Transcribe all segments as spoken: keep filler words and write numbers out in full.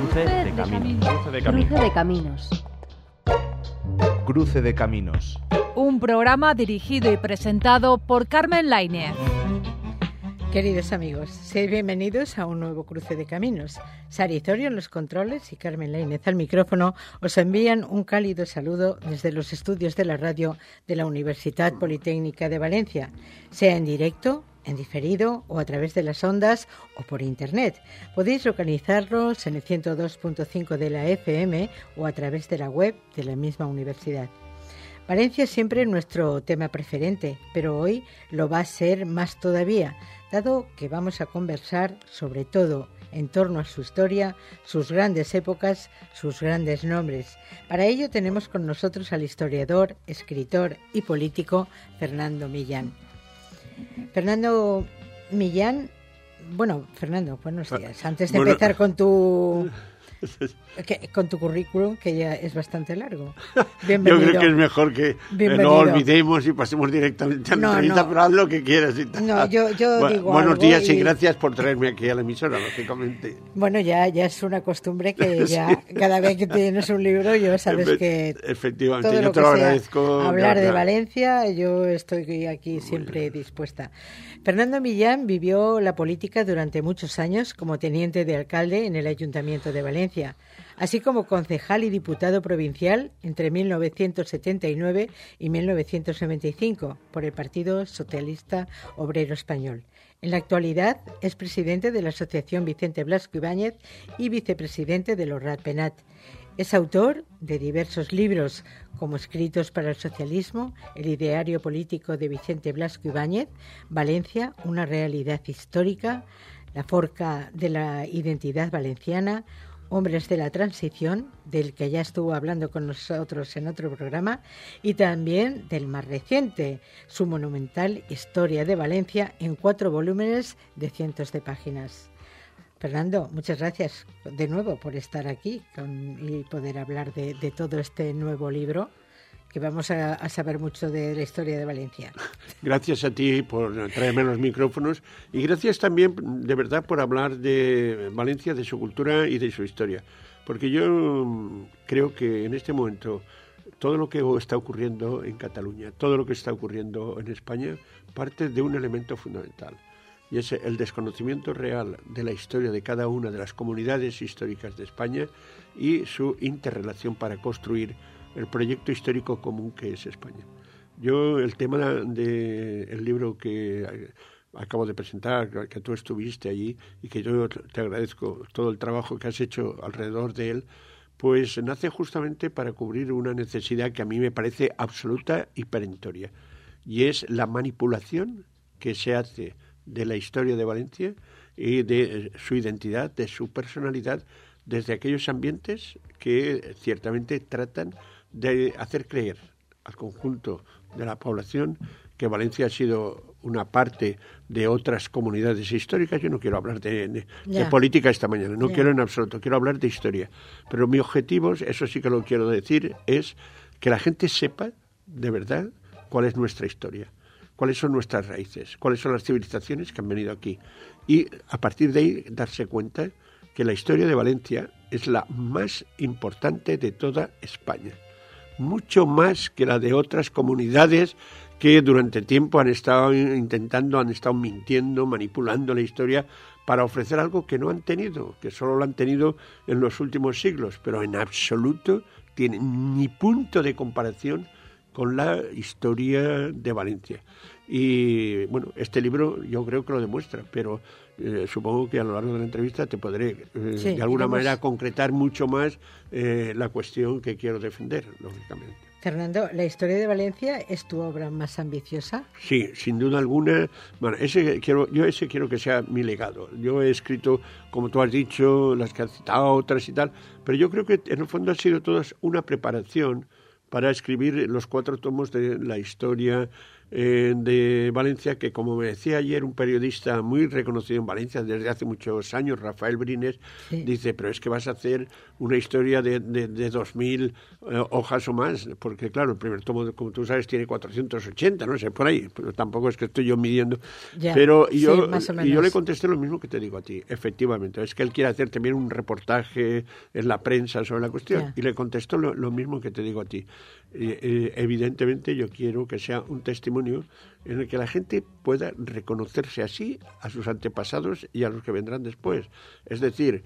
Cruce de caminos. Cruce de caminos. Cruce de caminos. Cruce de caminos. Un programa dirigido y presentado por Carmen Lainez. Queridos amigos, sed bienvenidos a un nuevo Cruce de Caminos. Sari Zorio en los controles y Carmen Lainez al micrófono os envían un cálido saludo desde los estudios de la radio de la Universidad Politécnica de Valencia, sea en directo, en diferido o a través de las ondas o por internet. Podéis localizarlos en el ciento dos punto cinco de la F M o a través de la web de la misma universidad. Valencia es siempre nuestro tema preferente, pero hoy lo va a ser más todavía, dado que vamos a conversar sobre todo en torno a su historia, sus grandes épocas, sus grandes nombres. Para ello tenemos con nosotros al historiador, escritor y político Fernando Millán. Fernando Millán, bueno, Fernando, buenos días. Antes de bueno, empezar con tu... Que, con tu currículum, que ya es bastante largo. Bienvenido. Yo creo que es mejor que Bienvenido. no olvidemos y pasemos directamente a la No, entrevista, no. pero haz lo que quieras. Y tal. No, yo, yo Bu- digo Buenos algo días y... y gracias por traerme aquí a la emisora, lógicamente. Bueno, ya, ya es una costumbre que ya cada vez que tienes un libro, yo sabes Efe- que Efectivamente, todo yo lo te que lo sea agradezco. hablar de verdad. Valencia, yo estoy aquí siempre dispuesta. Fernando Millán vivió la política durante muchos años como teniente de alcalde en el Ayuntamiento de Valencia, así como concejal y diputado provincial entre mil novecientos setenta y nueve y mil novecientos noventa y cinco por el Partido Socialista Obrero Español. En la actualidad es presidente de la Asociación Vicente Blasco Ibáñez y vicepresidente de los Ratpenat. Es autor de diversos libros, como Escritos para el Socialismo, El ideario político de Vicente Blasco Ibáñez, Valencia, una realidad histórica, La forca de la identidad valenciana, Hombres de la Transición, del que ya estuvo hablando con nosotros en otro programa, y también del más reciente, su monumental Historia de Valencia, en cuatro volúmenes de cientos de páginas. Fernando, muchas gracias de nuevo por estar aquí con, y poder hablar de, de todo este nuevo libro, que vamos a, a saber mucho de la historia de Valencia. Gracias a ti por traerme los micrófonos y gracias también, de verdad, por hablar de Valencia, de su cultura y de su historia. Porque yo creo que en este momento todo lo que está ocurriendo en Cataluña, todo lo que está ocurriendo en España, parte de un elemento fundamental. Y es el desconocimiento real de la historia de cada una de las comunidades históricas de España y su interrelación para construir el proyecto histórico común que es España. Yo, el tema del libro que acabo de presentar, que tú estuviste allí y que yo te agradezco todo el trabajo que has hecho alrededor de él, pues nace justamente para cubrir una necesidad que a mí me parece absoluta y perentoria, y es la manipulación que se hace de la historia de Valencia y de su identidad, de su personalidad, desde aquellos ambientes que ciertamente tratan de hacer creer al conjunto de la población que Valencia ha sido una parte de otras comunidades históricas. Yo no quiero hablar de, de, de política esta mañana, no Ya. quiero en absoluto, quiero hablar de historia. Pero mi objetivo, eso sí que lo quiero decir, es que la gente sepa de verdad cuál es nuestra historia, cuáles son nuestras raíces, cuáles son las civilizaciones que han venido aquí. Y a partir de ahí darse cuenta que la historia de Valencia es la más importante de toda España, mucho más que la de otras comunidades que durante tiempo han estado intentando, han estado mintiendo, manipulando la historia para ofrecer algo que no han tenido, que solo lo han tenido en los últimos siglos, pero en absoluto tienen ni punto de comparación con la historia de Valencia. Y bueno, este libro yo creo que lo demuestra, pero eh, supongo que a lo largo de la entrevista te podré eh, Sí, de alguna iremos... manera concretar mucho más eh, la cuestión que quiero defender, lógicamente. Fernando, ¿la historia de Valencia es tu obra más ambiciosa? Sí, sin duda alguna. Bueno, ese quiero, yo ese quiero que sea mi legado. Yo he escrito, como tú has dicho, las que has citado, otras y tal, pero yo creo que en el fondo ha sido todas una preparación para escribir los cuatro tomos de la historia eh, de Valencia, que como me decía ayer un periodista muy reconocido en Valencia desde hace muchos años, Rafael Brines, sí. dice, pero es que vas a hacer una historia de, de, de dos mil eh, hojas o más, porque claro, el primer tomo, como tú sabes, tiene cuatrocientos ochenta, no sé, por ahí, pero tampoco es que estoy yo midiendo. Ya, pero y yo, sí, y yo le contesté lo mismo que te digo a ti, efectivamente, es que él quiere hacer también un reportaje en la prensa sobre la cuestión, ya. y le contesto lo, lo mismo que te digo a ti. Eh, eh, evidentemente yo quiero que sea un testimonio en el que la gente pueda reconocerse así a sus antepasados y a los que vendrán después. Es decir,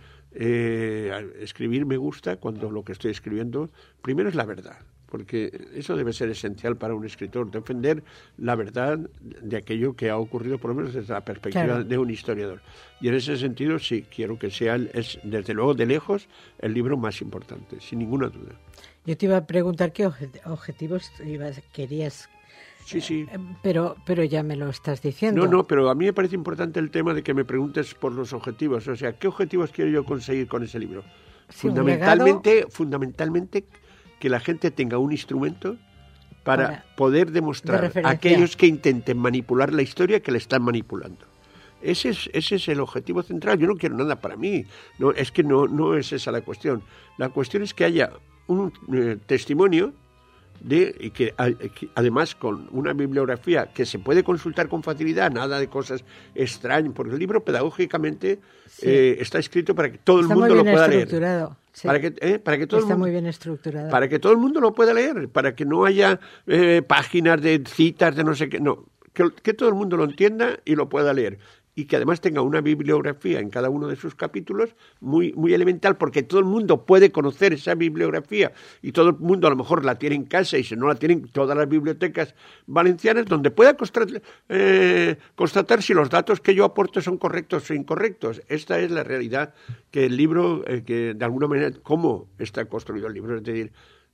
eh, escribir me gusta cuando lo que estoy escribiendo primero es la verdad, porque eso debe ser esencial para un escritor, defender la verdad de aquello que ha ocurrido, por lo menos desde la perspectiva claro. de un historiador. Y en ese sentido sí, quiero que sea, es, desde luego de lejos, el libro más importante, sin ninguna duda. Yo te iba a preguntar qué objetivos ibas, querías... Sí, sí. Eh, pero, pero ya me lo estás diciendo. No, no, pero a mí me parece importante el tema de que me preguntes por los objetivos. O sea, ¿qué objetivos quiero yo conseguir con ese libro? Sí, fundamentalmente, fundamentalmente que la gente tenga un instrumento para, para poder demostrar a aquellos que intenten manipular la historia que le están manipulando. Ese es, ese es el objetivo central. Yo no quiero nada para mí. No, es que no, no es esa la cuestión. La cuestión es que haya un eh, testimonio de y que, a, que además con una bibliografía que se puede consultar con facilidad, nada de cosas extrañas, porque el libro pedagógicamente sí. eh, está escrito para que todo está el mundo lo pueda leer. Sí. Para que, eh, para que todo está el mundo, muy bien estructurado. Para que todo el mundo lo pueda leer, para que no haya eh, páginas de citas de no sé qué, no, que, que todo el mundo lo entienda y lo pueda leer. Y que además tenga una bibliografía en cada uno de sus capítulos muy, muy elemental, porque todo el mundo puede conocer esa bibliografía y todo el mundo a lo mejor la tiene en casa y si no la tienen todas las bibliotecas valencianas, donde pueda constatar, eh, constatar si los datos que yo aporto son correctos o incorrectos. Esta es la realidad que el libro, eh, que de alguna manera, cómo está construido el libro. Es decir,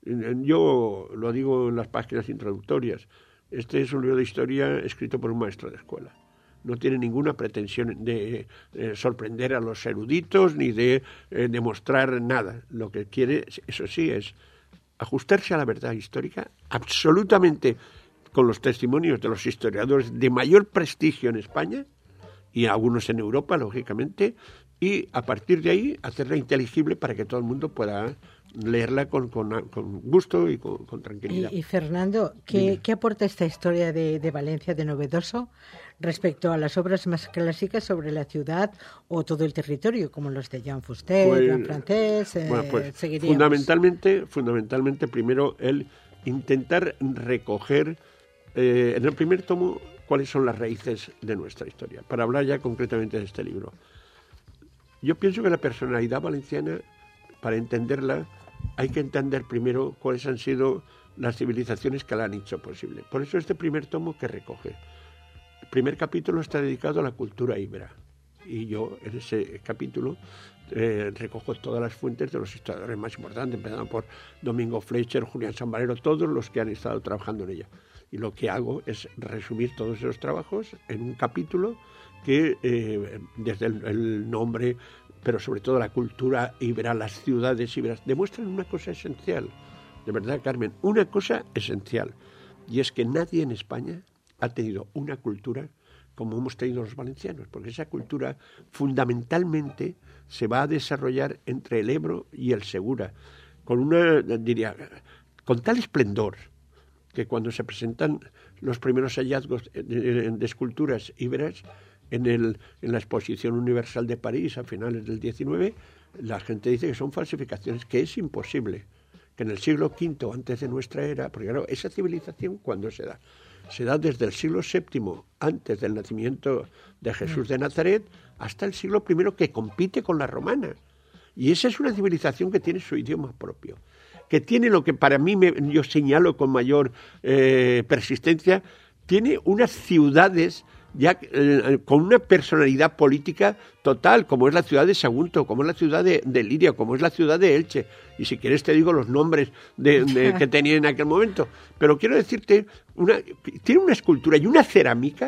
yo lo digo en las páginas introductorias, este es un libro de historia escrito por un maestro de escuela. No tiene ninguna pretensión de eh, sorprender a los eruditos ni de eh, demostrar nada. Lo que quiere, eso sí, es ajustarse a la verdad histórica absolutamente con los testimonios de los historiadores de mayor prestigio en España y algunos en Europa, lógicamente, y a partir de ahí hacerla inteligible para que todo el mundo pueda leerla con, con, con gusto y con, con tranquilidad. Y, y Fernando, ¿qué, ¿qué aporta esta historia de, de Valencia de novedoso respecto a las obras más clásicas sobre la ciudad o todo el territorio, como los de Jean Fuster, pues, Jean Francés, eh, bueno, pues, fundamentalmente, fundamentalmente, primero, el intentar recoger eh, en el primer tomo cuáles son las raíces de nuestra historia, para hablar ya concretamente de este libro. Yo pienso que la personalidad valenciana, para entenderla, hay que entender primero cuáles han sido las civilizaciones que la han hecho posible. Por eso este primer tomo que recoge. El primer capítulo está dedicado a la cultura íbera. Y yo en ese capítulo eh, recojo todas las fuentes de los historiadores más importantes, empezando por Domingo Fletcher, Julián Sambarero, todos los que han estado trabajando en ella. Y lo que hago es resumir todos esos trabajos en un capítulo que eh, desde el, el nombre, pero sobre todo la cultura íbera, las ciudades íberas, demuestran una cosa esencial. De verdad, Carmen, una cosa esencial. Y es que nadie en España ha tenido una cultura como hemos tenido los valencianos, porque esa cultura fundamentalmente se va a desarrollar entre el Ebro y el Segura, con una, diría, con tal esplendor, que cuando se presentan los primeros hallazgos de, de, de esculturas íberas en, el, en la Exposición Universal de París a finales del diecinueve, la gente dice que son falsificaciones, que es imposible, que en el siglo quinto antes de nuestra era, porque claro, esa civilización, ¿cuándo se da? Se da desde el siglo séptimo, antes del nacimiento de Jesús de Nazaret, hasta el siglo primero, que compite con la romana. Y esa es una civilización que tiene su idioma propio, que tiene lo que para mí me, yo señalo con mayor eh, persistencia, tiene unas ciudades ya eh, con una personalidad política total, como es la ciudad de Sagunto, como es la ciudad de, de Liria, como es la ciudad de Elche. Y si quieres te digo los nombres de, de, que tenía en aquel momento. Pero quiero decirte, una, tiene una escultura y una cerámica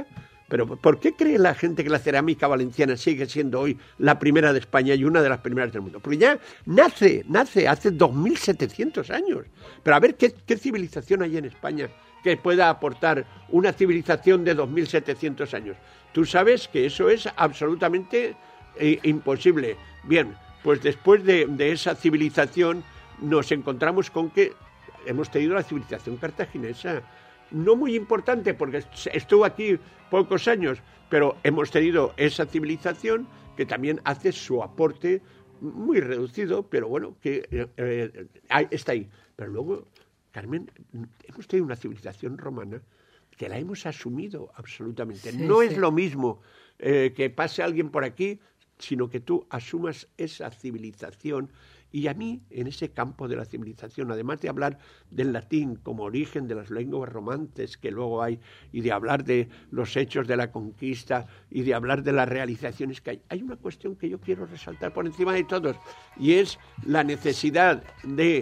Pero ¿por qué cree la gente que la cerámica valenciana sigue siendo hoy la primera de España y una de las primeras del mundo? Porque ya nace, nace hace dos mil setecientos años. Pero a ver, ¿qué, qué civilización hay en España que pueda aportar una civilización de dos mil setecientos años? Tú sabes que eso es absolutamente eh, imposible. Bien, pues después de, de esa civilización nos encontramos con que hemos tenido la civilización cartaginesa. No muy importante porque estuvo aquí pocos años, pero hemos tenido esa civilización que también hace su aporte muy reducido, pero bueno, que eh, eh, está ahí. Pero luego, Carmen, hemos tenido una civilización romana que la hemos asumido absolutamente. Sí, no sí. es lo mismo eh, que pase alguien por aquí, sino que tú asumas esa civilización. Y a mí, en ese campo de la civilización, además de hablar del latín como origen de las lenguas romances que luego hay, y de hablar de los hechos de la conquista, y de hablar de las realizaciones que hay, hay una cuestión que yo quiero resaltar por encima de todos, y es la necesidad de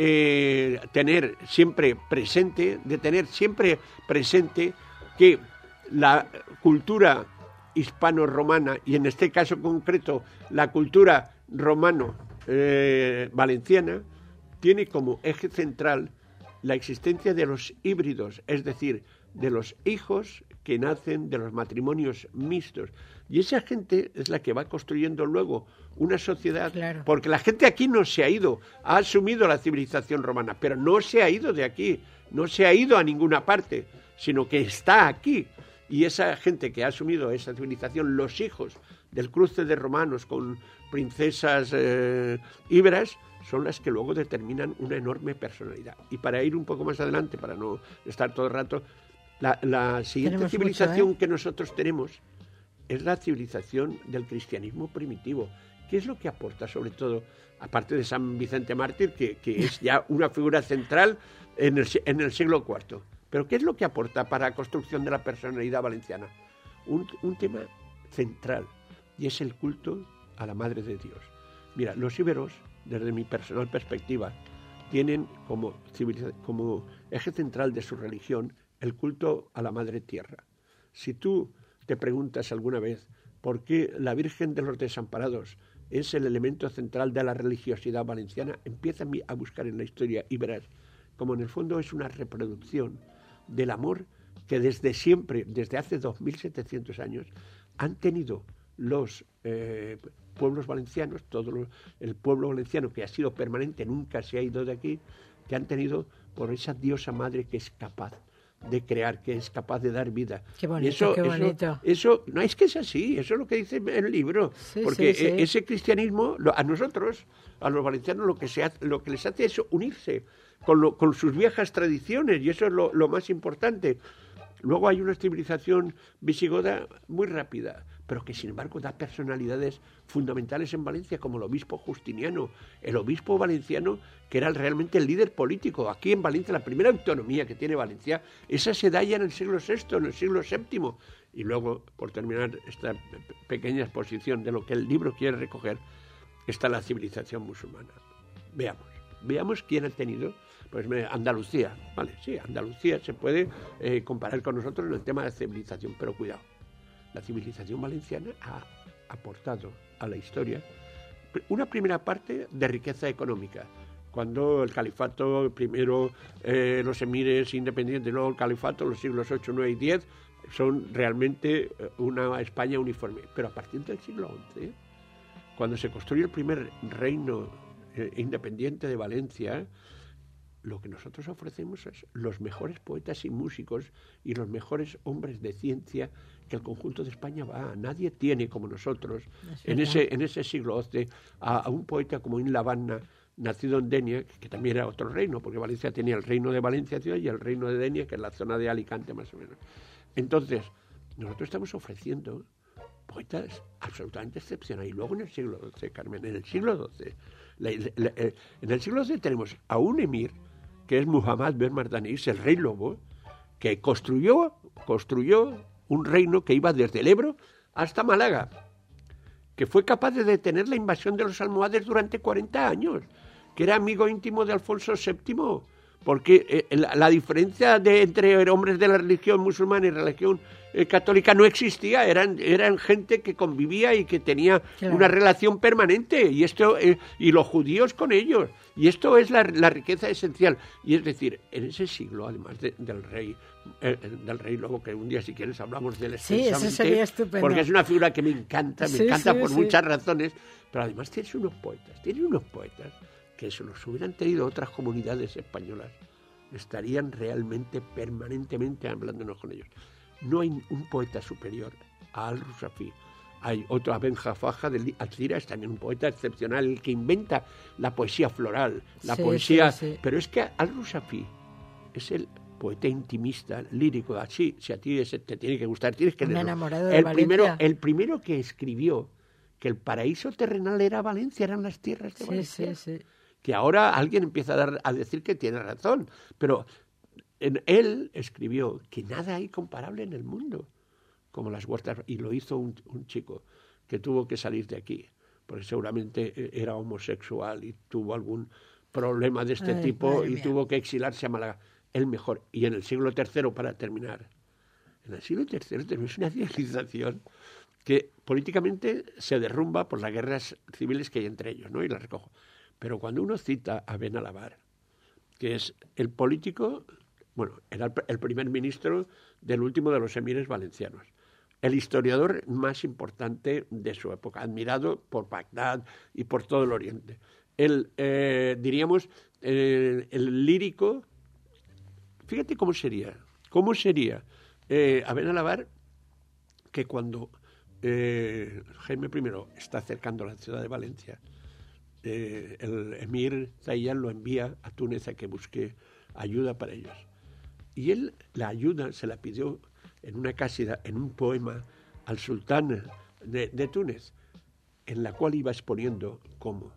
eh, tener siempre presente, de tener siempre presente que la cultura hispano-romana, y en este caso concreto la cultura romano Eh, valenciana, tiene como eje central la existencia de los híbridos, es decir, de los hijos que nacen de los matrimonios mixtos. Y esa gente es la que va construyendo luego una sociedad, claro. Porque la gente aquí no se ha ido, ha asumido la civilización romana, pero no se ha ido de aquí, no se ha ido a ninguna parte, sino que está aquí. Y esa gente que ha asumido esa civilización, los hijos del cruce de romanos con princesas eh, íberas, son las que luego determinan una enorme personalidad. Y para ir un poco más adelante, para no estar todo el rato, la, la siguiente Tenemos civilización mucho, ¿eh? que nosotros tenemos es la civilización del cristianismo primitivo. ¿Qué es lo que aporta, sobre todo, aparte de San Vicente Mártir, que, que es ya una figura central en el, en el siglo cuarto? Pero ¿qué es lo que aporta para la construcción de la personalidad valenciana? Un, un tema central, y es el culto a la Madre de Dios. Mira, los íberos, desde mi personal perspectiva, tienen como, como eje central de su religión el culto a la Madre Tierra. Si tú te preguntas alguna vez por qué la Virgen de los Desamparados es el elemento central de la religiosidad valenciana, empieza a buscar en la historia y verás como en el fondo es una reproducción del amor que desde siempre, desde hace dos mil setecientos años, han tenido los eh, pueblos valencianos, todo lo, el pueblo valenciano que ha sido permanente, nunca se ha ido de aquí, que han tenido por esa diosa madre que es capaz de crear, que es capaz de dar vida. Qué bonito, y eso, qué bonito. Eso, eso, no es que es así, eso es lo que dice el libro, sí, porque sí, sí. ese cristianismo, a nosotros, a los valencianos, lo que, se hace, lo que les hace es unirse con, lo, con sus viejas tradiciones, y eso es lo, lo más importante. Luego hay una civilización visigoda muy rápida, pero que sin embargo da personalidades fundamentales en Valencia, como el obispo Justiniano, el obispo valenciano que era realmente el líder político. Aquí en Valencia, la primera autonomía que tiene Valencia, esa se da ya en el siglo sexto, en el siglo séptimo. Y luego, por terminar esta pequeña exposición de lo que el libro quiere recoger, está la civilización musulmana. Veamos, veamos quién ha tenido... Pues Andalucía, vale, sí, Andalucía se puede eh, comparar con nosotros en el tema de civilización, pero cuidado, la civilización valenciana ha aportado a la historia una primera parte de riqueza económica. Cuando el califato, primero eh, los emires independientes, luego el califato, los siglos ocho, nueve y diez, son realmente una España uniforme. Pero a partir del siglo once, cuando se construye el primer reino eh, independiente de Valencia, lo que nosotros ofrecemos es los mejores poetas y músicos y los mejores hombres de ciencia que el conjunto de España va. Nadie tiene como nosotros en ese, en ese siglo once a, a un poeta como Ibn Labanna, nacido en Denia, que también era otro reino, porque Valencia tenía el reino de Valencia ciudad y el reino de Denia, que es la zona de Alicante más o menos. Entonces, nosotros estamos ofreciendo poetas absolutamente excepcionales. Y luego en el siglo doce, Carmen, en el siglo doce, la, la, eh, en el siglo doce tenemos a un emir que es Muhammad Ben Mardanis, el rey lobo, que construyó, construyó un reino que iba desde el Ebro hasta Málaga, que fue capaz de detener la invasión de los almohades durante cuarenta años, que era amigo íntimo de Alfonso séptimo, porque eh, la, la diferencia de, entre hombres de la religión musulmana y religión eh, católica no existía, eran, eran gente que convivía y que tenía claro. una relación permanente, y esto eh, y los judíos con ellos, y esto es la, la riqueza esencial. Y es decir, en ese siglo, además de, del rey, eh, del rey luego, que un día si quieres hablamos del sí, eso sería estupendo, porque es una figura que me encanta, me sí, encanta sí, por sí. muchas razones, pero además tienes unos poetas, tienes unos poetas que si los hubieran tenido otras comunidades españolas, estarían realmente, permanentemente hablándonos con ellos. No hay un poeta superior a Al-Rusafi. Hay otro, Abenja Faja de Alcira, es también un poeta excepcional, el que inventa la poesía floral, la sí, poesía... Sí, sí. Pero es que Al-Rusafi es el poeta intimista, lírico, así, si a ti ese te tiene que gustar, tienes que leerlo. Enamorado de el Valencia. primero, el primero que escribió que el paraíso terrenal era Valencia, eran las tierras de sí, Valencia. Sí, sí. Que ahora alguien empieza a, dar, a decir que tiene razón, pero en él escribió que nada hay comparable en el mundo como las huertas, y lo hizo un, un chico que tuvo que salir de aquí, porque seguramente era homosexual y tuvo algún problema de este Ay, tipo y mía. tuvo que exilarse a Málaga. El mejor. Y en el siglo tercero, para terminar, en el siglo tercero tenemos una civilización que políticamente se derrumba por las guerras civiles que hay entre ellos, ¿no? Y las recojo. Pero cuando uno cita a Benalabar, que es el político, bueno, era el primer ministro del último de los emires valencianos, el historiador más importante de su época, admirado por Bagdad y por todo el Oriente, el, eh, diríamos, eh, el lírico, fíjate cómo sería, cómo sería eh, a Benalabar, que cuando eh, Jaime primero está acercando a la ciudad de Valencia, Eh, el emir Zayyan lo envía a Túnez a que busque ayuda para ellos. Y él la ayuda se la pidió en una cásida, en un poema al sultán de, de Túnez, en la cual iba exponiendo cómo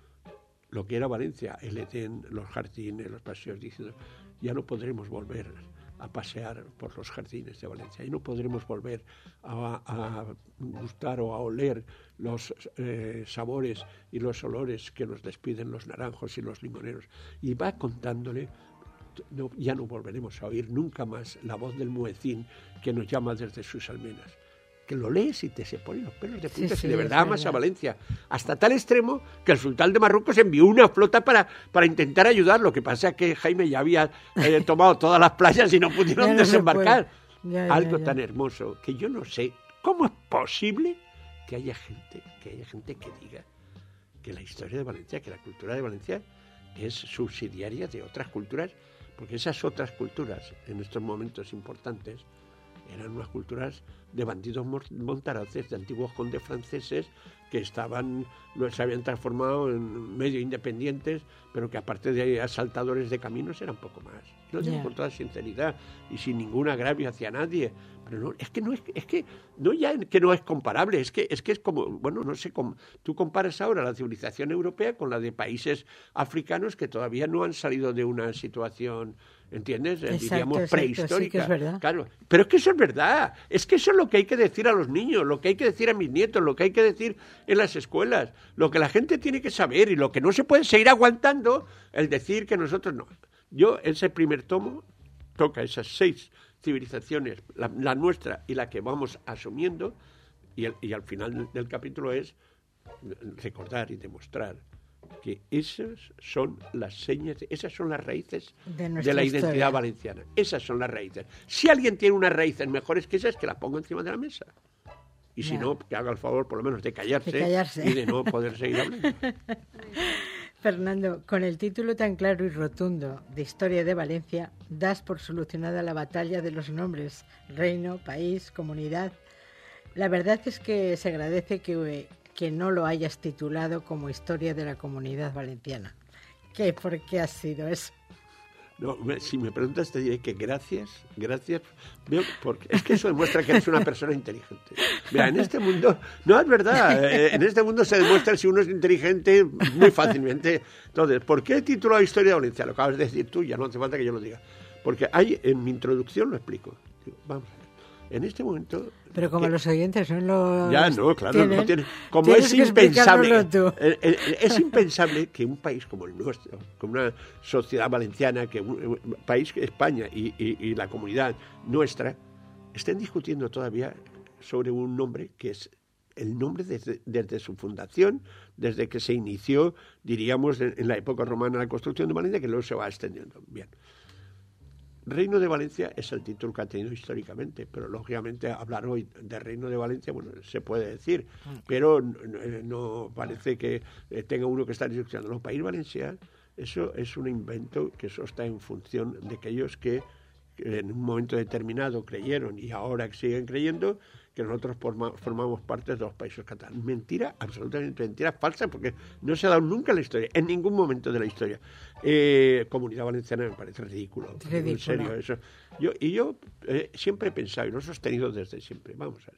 lo que era Valencia, el Edén, los jardines, los paseos, diciendo, ya no podremos volver a pasear por los jardines de Valencia, y no podremos volver a, a gustar o a oler los eh, sabores y los olores que nos despiden los naranjos y los limoneros. Y va contándole, no, ya no volveremos a oír nunca más la voz del muecín que nos llama desde sus almenas. Que lo lees y te se ponen los pelos de punta, sí, sí, de verdad amas a Valencia, hasta tal extremo que el sultán de Marruecos envió una flota para, para intentar ayudar. Lo que pasa es que Jaime ya había eh, tomado todas las playas y no pudieron no desembarcar. Ya, Algo ya, ya. tan hermoso que yo no sé cómo es posible que haya gente, que haya gente que diga que la historia de Valencia, que la cultura de Valencia es subsidiaria de otras culturas, porque esas otras culturas en estos momentos importantes eran unas culturas de bandidos montaraces, de antiguos condes franceses que estaban, se habían transformado en medio independientes, pero que aparte de asaltadores de caminos eran poco más. Lo digo yeah. con toda sinceridad y sin ningún agravio hacia nadie. Pero no, es que no es, es que no ya que no es comparable, es que es que es como, bueno, no sé cómo tú comparas ahora la civilización europea con la de países africanos que todavía no han salido de una situación, ¿entiendes? Exacto, diríamos exacto, prehistórica. Sí que es verdad. Claro, pero es que eso es verdad, es que eso es lo que hay que decir a los niños, lo que hay que decir a mis nietos, lo que hay que decir en las escuelas, lo que la gente tiene que saber y lo que no se puede seguir aguantando, el decir que nosotros no. Yo, ese primer tomo toca esas seis civilizaciones, la, la nuestra y la que vamos asumiendo, y, el, y al final del capítulo es recordar y demostrar que esas son las señas, esas son las raíces de, de la identidad historia. valenciana. Esas son las raíces. Si alguien tiene unas raíces mejores que esas, que las ponga encima de la mesa. Y si no, que haga el favor por lo menos de callarse, de callarse. y de no poder seguir hablando. Fernando, con el título tan claro y rotundo de Historia de Valencia, das por solucionada la batalla de los nombres, reino, país, comunidad. La verdad es que se agradece que, que no lo hayas titulado como Historia de la Comunidad Valenciana. ¿Qué? ¿Por qué ha sido eso? No, si me preguntas te diré que gracias, gracias, veo, porque es que eso demuestra que eres una persona inteligente. Mira, en este mundo, no es verdad, eh, en este mundo se demuestra si uno es inteligente muy fácilmente. Entonces, ¿por qué he titulado Historia de Valencia? Lo acabas de decir tú, ya no hace falta que yo lo diga. Porque hay, en mi introducción lo explico. Digo, vamos a ver. En este momento... Pero como que, los oyentes no lo Ya, no, claro, tienen, no tienen... Como es impensable... Tú. Es impensable que un país como el nuestro, como una sociedad valenciana, que un, un país, España y, y, y la comunidad nuestra, estén discutiendo todavía sobre un nombre que es el nombre desde, desde su fundación, desde que se inició, diríamos, en, en la época romana la construcción de Valencia, que luego se va extendiendo. Bien. Reino de Valencia es el título que ha tenido históricamente, pero lógicamente hablar hoy de Reino de Valencia, bueno, se puede decir, pero no, no parece que tenga uno que estar discutiendo. No, País Valencià, eso es un invento que eso está en función de aquellos que en un momento determinado creyeron y ahora siguen creyendo que nosotros forma, formamos parte de los países catalanes. Mentira, absolutamente mentira, falsa, porque no se ha dado nunca en la historia, en ningún momento de la historia. Eh, Comunidad Valenciana me parece ridículo, ridículo. En serio, eso. Yo, y yo eh, siempre he pensado, y lo he sostenido desde siempre, vamos a ver,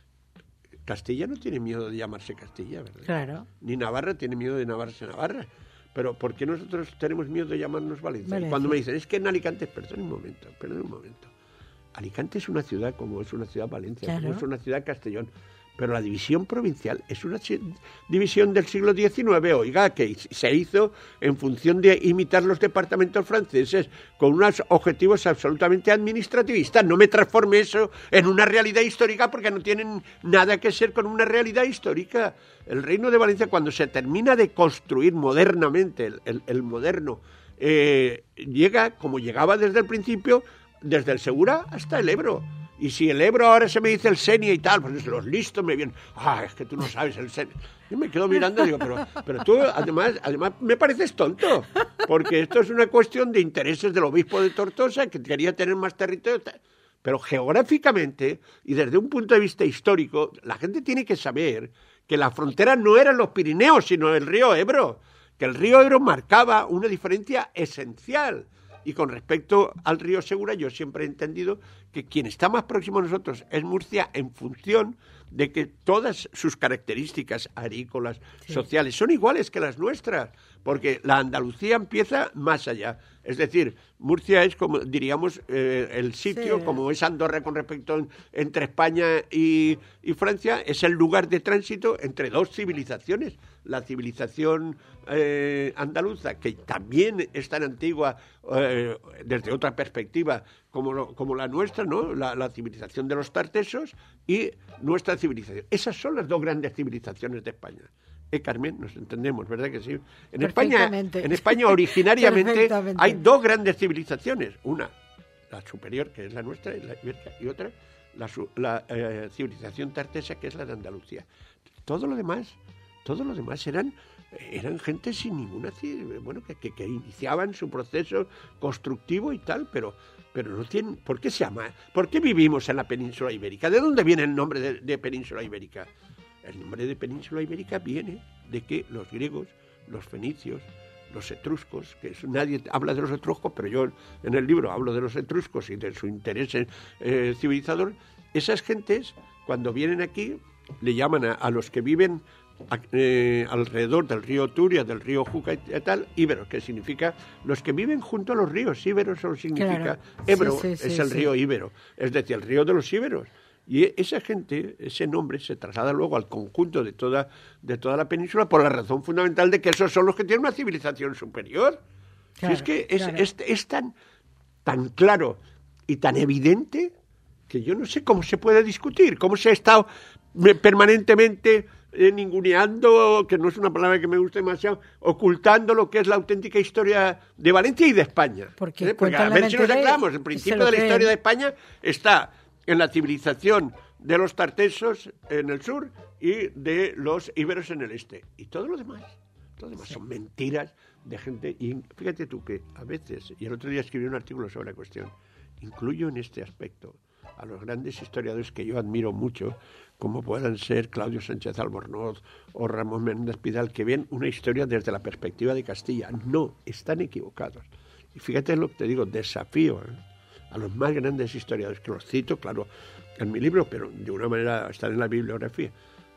Castilla no tiene miedo de llamarse Castilla, ¿verdad? Claro. Ni Navarra tiene miedo de llamarse Navarra. Pero ¿por qué nosotros tenemos miedo de llamarnos Valencia? Valencia. Y cuando me dicen, es que en Alicante, perdón un momento, perdón un momento. Alicante es una ciudad como es una ciudad Valencia, claro. Como es una ciudad Castellón. Pero la división provincial es una división del siglo diecinueve, oiga, que se hizo en función de imitar los departamentos franceses con unos objetivos absolutamente administrativistas. No me transforme eso en una realidad histórica porque no tienen nada que ser con una realidad histórica. El Reino de Valencia, cuando se termina de construir modernamente, el, el, el moderno, eh, llega como llegaba desde el principio, desde el Segura hasta el Ebro. Y si el Ebro ahora se me dice el Senia y tal, pues los listos me vienen, ah, es que tú no sabes el Senia. Yo me quedo mirando y digo, pero, pero tú además, además me pareces tonto, porque esto es una cuestión de intereses del obispo de Tortosa, que quería tener más territorio. Pero geográficamente y desde un punto de vista histórico, la gente tiene que saber que la frontera no eran los Pirineos, sino el río Ebro, que el río Ebro marcaba una diferencia esencial. Y con respecto al río Segura, yo siempre he entendido que quien está más próximo a nosotros es Murcia en función de que todas sus características agrícolas, sí. sociales, son iguales que las nuestras, porque la Andalucía empieza más allá. Es decir, Murcia es, como diríamos, eh, el sitio, sí. como es Andorra con respecto en, entre España y, y Francia, es el lugar de tránsito entre dos civilizaciones. La civilización eh, andaluza, que también es tan antigua eh, desde otra perspectiva como, lo, como la nuestra, ¿no? La, la civilización de los tartesos y nuestra civilización. Esas son las dos grandes civilizaciones de España. Eh, Carmen, nos entendemos, ¿verdad que sí? En España, en España originariamente hay dos grandes civilizaciones. Una, la superior, que es la nuestra, y, la, y otra, la, la eh, civilización tartesa, que es la de Andalucía. Todo lo demás, todo lo demás eran, eran gente sin ninguna, bueno, que, que, que iniciaban su proceso constructivo y tal, pero, pero no tienen, ¿por qué se llama? ¿Por qué vivimos en la península ibérica? ¿De dónde viene el nombre de, de península ibérica? El nombre de península ibérica viene de que los griegos, los fenicios, los etruscos, que es, nadie habla de los etruscos, pero yo en el libro hablo de los etruscos y de su interés eh, civilizador, esas gentes, cuando vienen aquí, le llaman a, a los que viven a, eh, alrededor del río Turia, del río Júcar y tal, íberos, que significa los que viven junto a los ríos. Íbero solo significa, claro. Ebro sí, sí, es sí, el sí. río Íbero, es decir, el río de los íberos. Y esa gente, ese nombre, se traslada luego al conjunto de toda, de toda la península por la razón fundamental de que esos son los que tienen una civilización superior. Claro, si es que es, claro. es, es tan, tan claro y tan evidente que yo no sé cómo se puede discutir, cómo se ha estado permanentemente eh, ninguneando, que no es una palabra que me guste demasiado, ocultando lo que es la auténtica historia de Valencia y de España. Porque, ¿eh? Porque a ver si nos aclaramos, el principio de la historia de España está en la civilización de los tartesos en el sur y de los íberos en el este. Y todo lo demás, todo lo demás sí. son mentiras de gente. Y fíjate tú que a veces, y el otro día escribí un artículo sobre la cuestión, incluyo en este aspecto a los grandes historiadores que yo admiro mucho, como puedan ser Claudio Sánchez Albornoz o Ramón Méndez Pidal, que ven una historia desde la perspectiva de Castilla. No, están equivocados. Y fíjate lo que te digo, desafío ¿eh? a los más grandes historiadores, que los cito, claro, en mi libro, pero de una manera están en la bibliografía.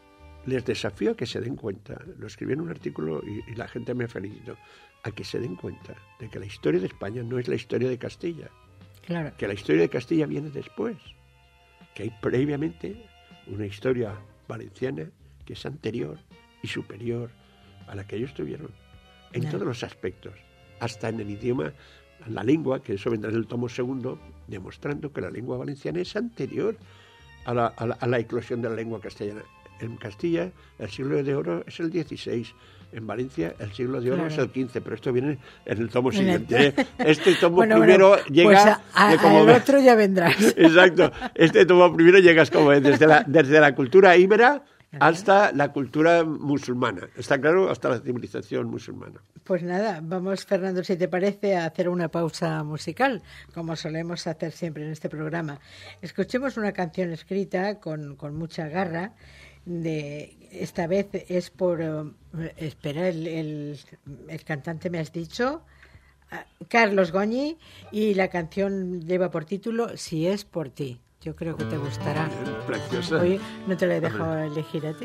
Les desafío a que se den cuenta, lo escribí en un artículo y, y la gente me felicitó, a que se den cuenta de que la historia de España no es la historia de Castilla. Claro. Que la historia de Castilla viene después. que hay previamente una historia valenciana que es anterior y superior a la que ellos tuvieron, en no. todos los aspectos, hasta en el idioma, en la lengua, que eso vendrá en el tomo segundo, demostrando que la lengua valenciana es anterior a la, a la, a la eclosión de la lengua castellana. En Castilla el siglo de oro es el dieciséis, en Valencia el siglo de oro claro. es el quince, pero esto viene en el tomo siguiente. Este tomo bueno, primero bueno, llega... Pues a, a, como al otro ya vendrás. Exacto, este tomo primero llegas como desde la, desde la cultura íbera hasta la cultura musulmana, está claro, hasta la civilización musulmana. Pues nada, vamos, Fernando, si te parece, a hacer una pausa musical, como solemos hacer siempre en este programa. Escuchemos una canción escrita con, con mucha garra, de esta vez es por, uh, espera, el, el, el cantante me has dicho, uh, Carlos Goñi, y la canción lleva por título Si es por ti. Yo creo que te gustará. Preciosa. Hoy no te la he dejado elegir a ti.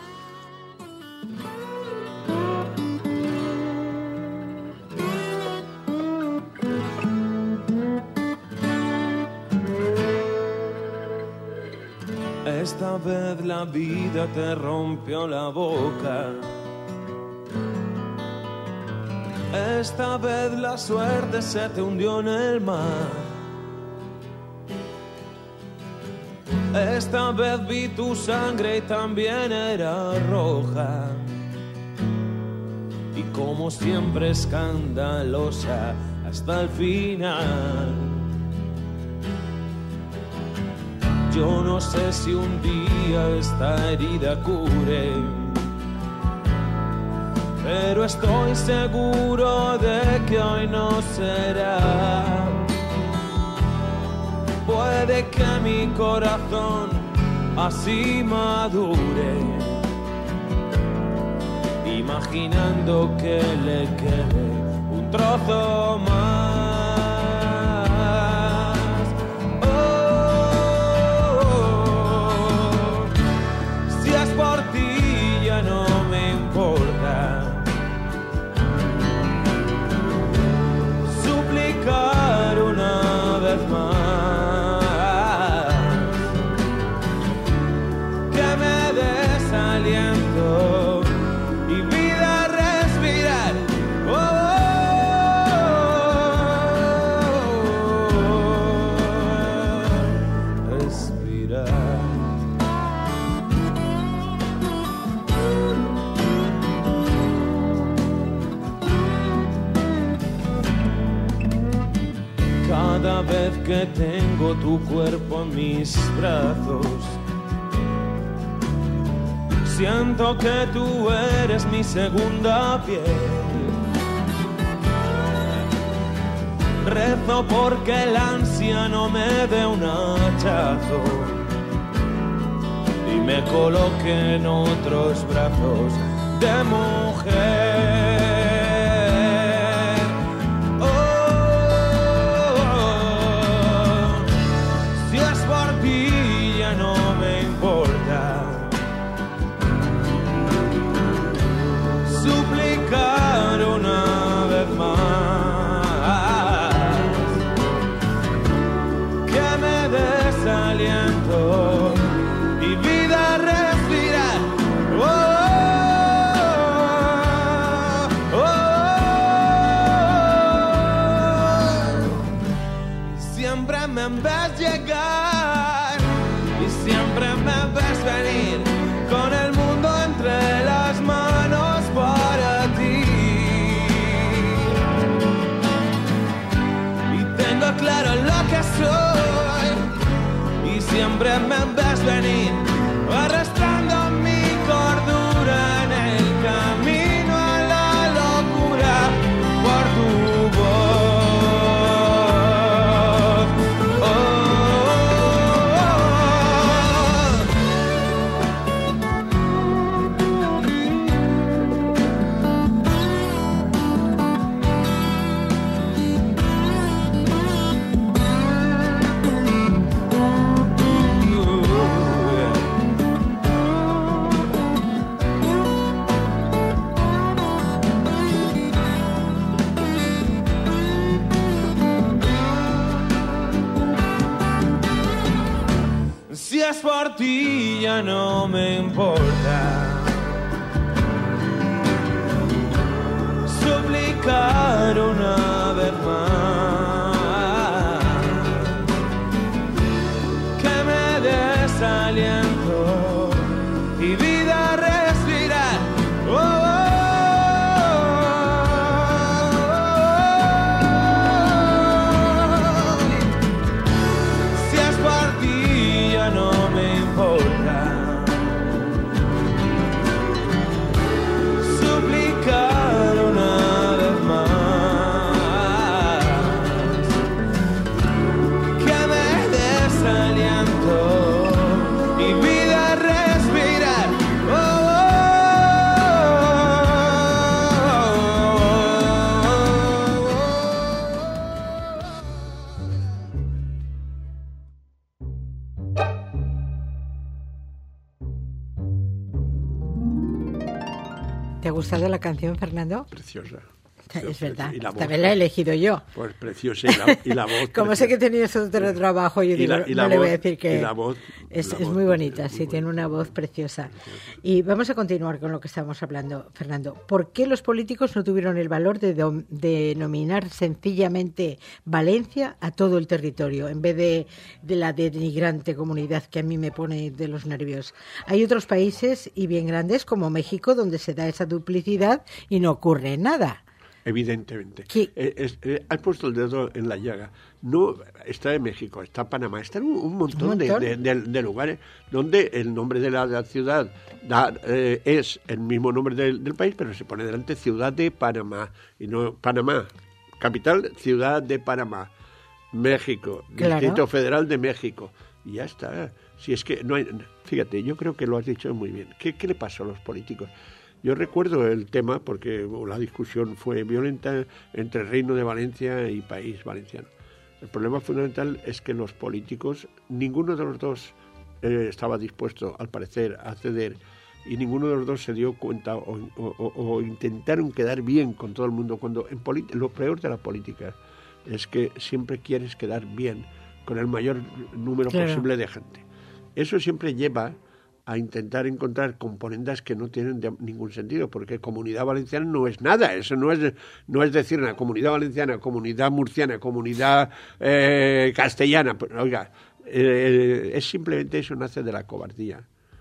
Esta vez la vida te rompió la boca. Esta vez la suerte se te hundió en el mar. Esta vez vi tu sangre y también era roja. Y como siempre escandalosa hasta el final. Yo no sé si un día esta herida cure, pero estoy seguro de que hoy no será. Puede que mi corazón así madure, imaginando que le quede un trozo más. Cada vez que tengo tu cuerpo en mis brazos, siento que tú eres mi segunda piel. Rezo porque el ansia no me dé un hachazo y me coloque en otros brazos de mujer. Y vida respirar, oh, es por ti ya no me importa suplicar una vez más que me des aliento y vida a respirar. Oh, oh, oh. Si es por ti ya no me importa suplicar una vez más que me des aliento y vida a respirar. Oh, oh, ¿Te ha gustado la canción, Fernando? Preciosa. Es verdad, Y la voz, también la he elegido yo. Pues preciosa, y la, y la voz. Como sé que tenías otro trabajo, yo Y digo, la- y no la le voy a voz- decir que y la voz- es, la es voz muy bonita, es sí, muy tiene bonita. una voz preciosa. Y vamos a continuar con lo que estábamos hablando, Fernando. ¿Por qué los políticos no tuvieron el valor de dom- denominar sencillamente Valencia a todo el territorio, en vez de, de la denigrante comunidad que a mí me pone de los nervios? Hay otros países, y bien grandes, como México, donde se da esa duplicidad y no ocurre nada. Evidentemente. ¿Qué? Eh, es- eh, has puesto el dedo en la llaga. No está en México, está Panamá, está en un, un montón, Un de- montón. De, de- de lugares donde el nombre de la, de la ciudad da, eh, es el mismo nombre del, del país, pero se pone delante Ciudad de Panamá. Y no Panamá, capital, Ciudad de Panamá. México, Claro. Distrito Federal de México. Y ya está. Si es que no hay, fíjate, yo creo que lo has dicho muy bien. ¿Qué, qué le pasó a los políticos? Yo recuerdo el tema porque bueno, la discusión fue violenta entre Reino de Valencia y País Valenciano. El problema fundamental es que los políticos, ninguno de los dos eh, estaba dispuesto, al parecer, a ceder, y ninguno de los dos se dio cuenta o, o- o- o intentaron quedar bien con todo el mundo. Cuando en polit- lo peor de la política es que siempre quieres quedar bien con el mayor número Claro. posible de gente. Eso siempre lleva a intentar encontrar componendas que no tienen de- ningún sentido, porque Comunidad Valenciana no es nada, eso no es no es decir una Comunidad Valenciana, Comunidad Murciana, Comunidad eh, Castellana, pues, oiga, eh, es simplemente eso, nace de la cobardía,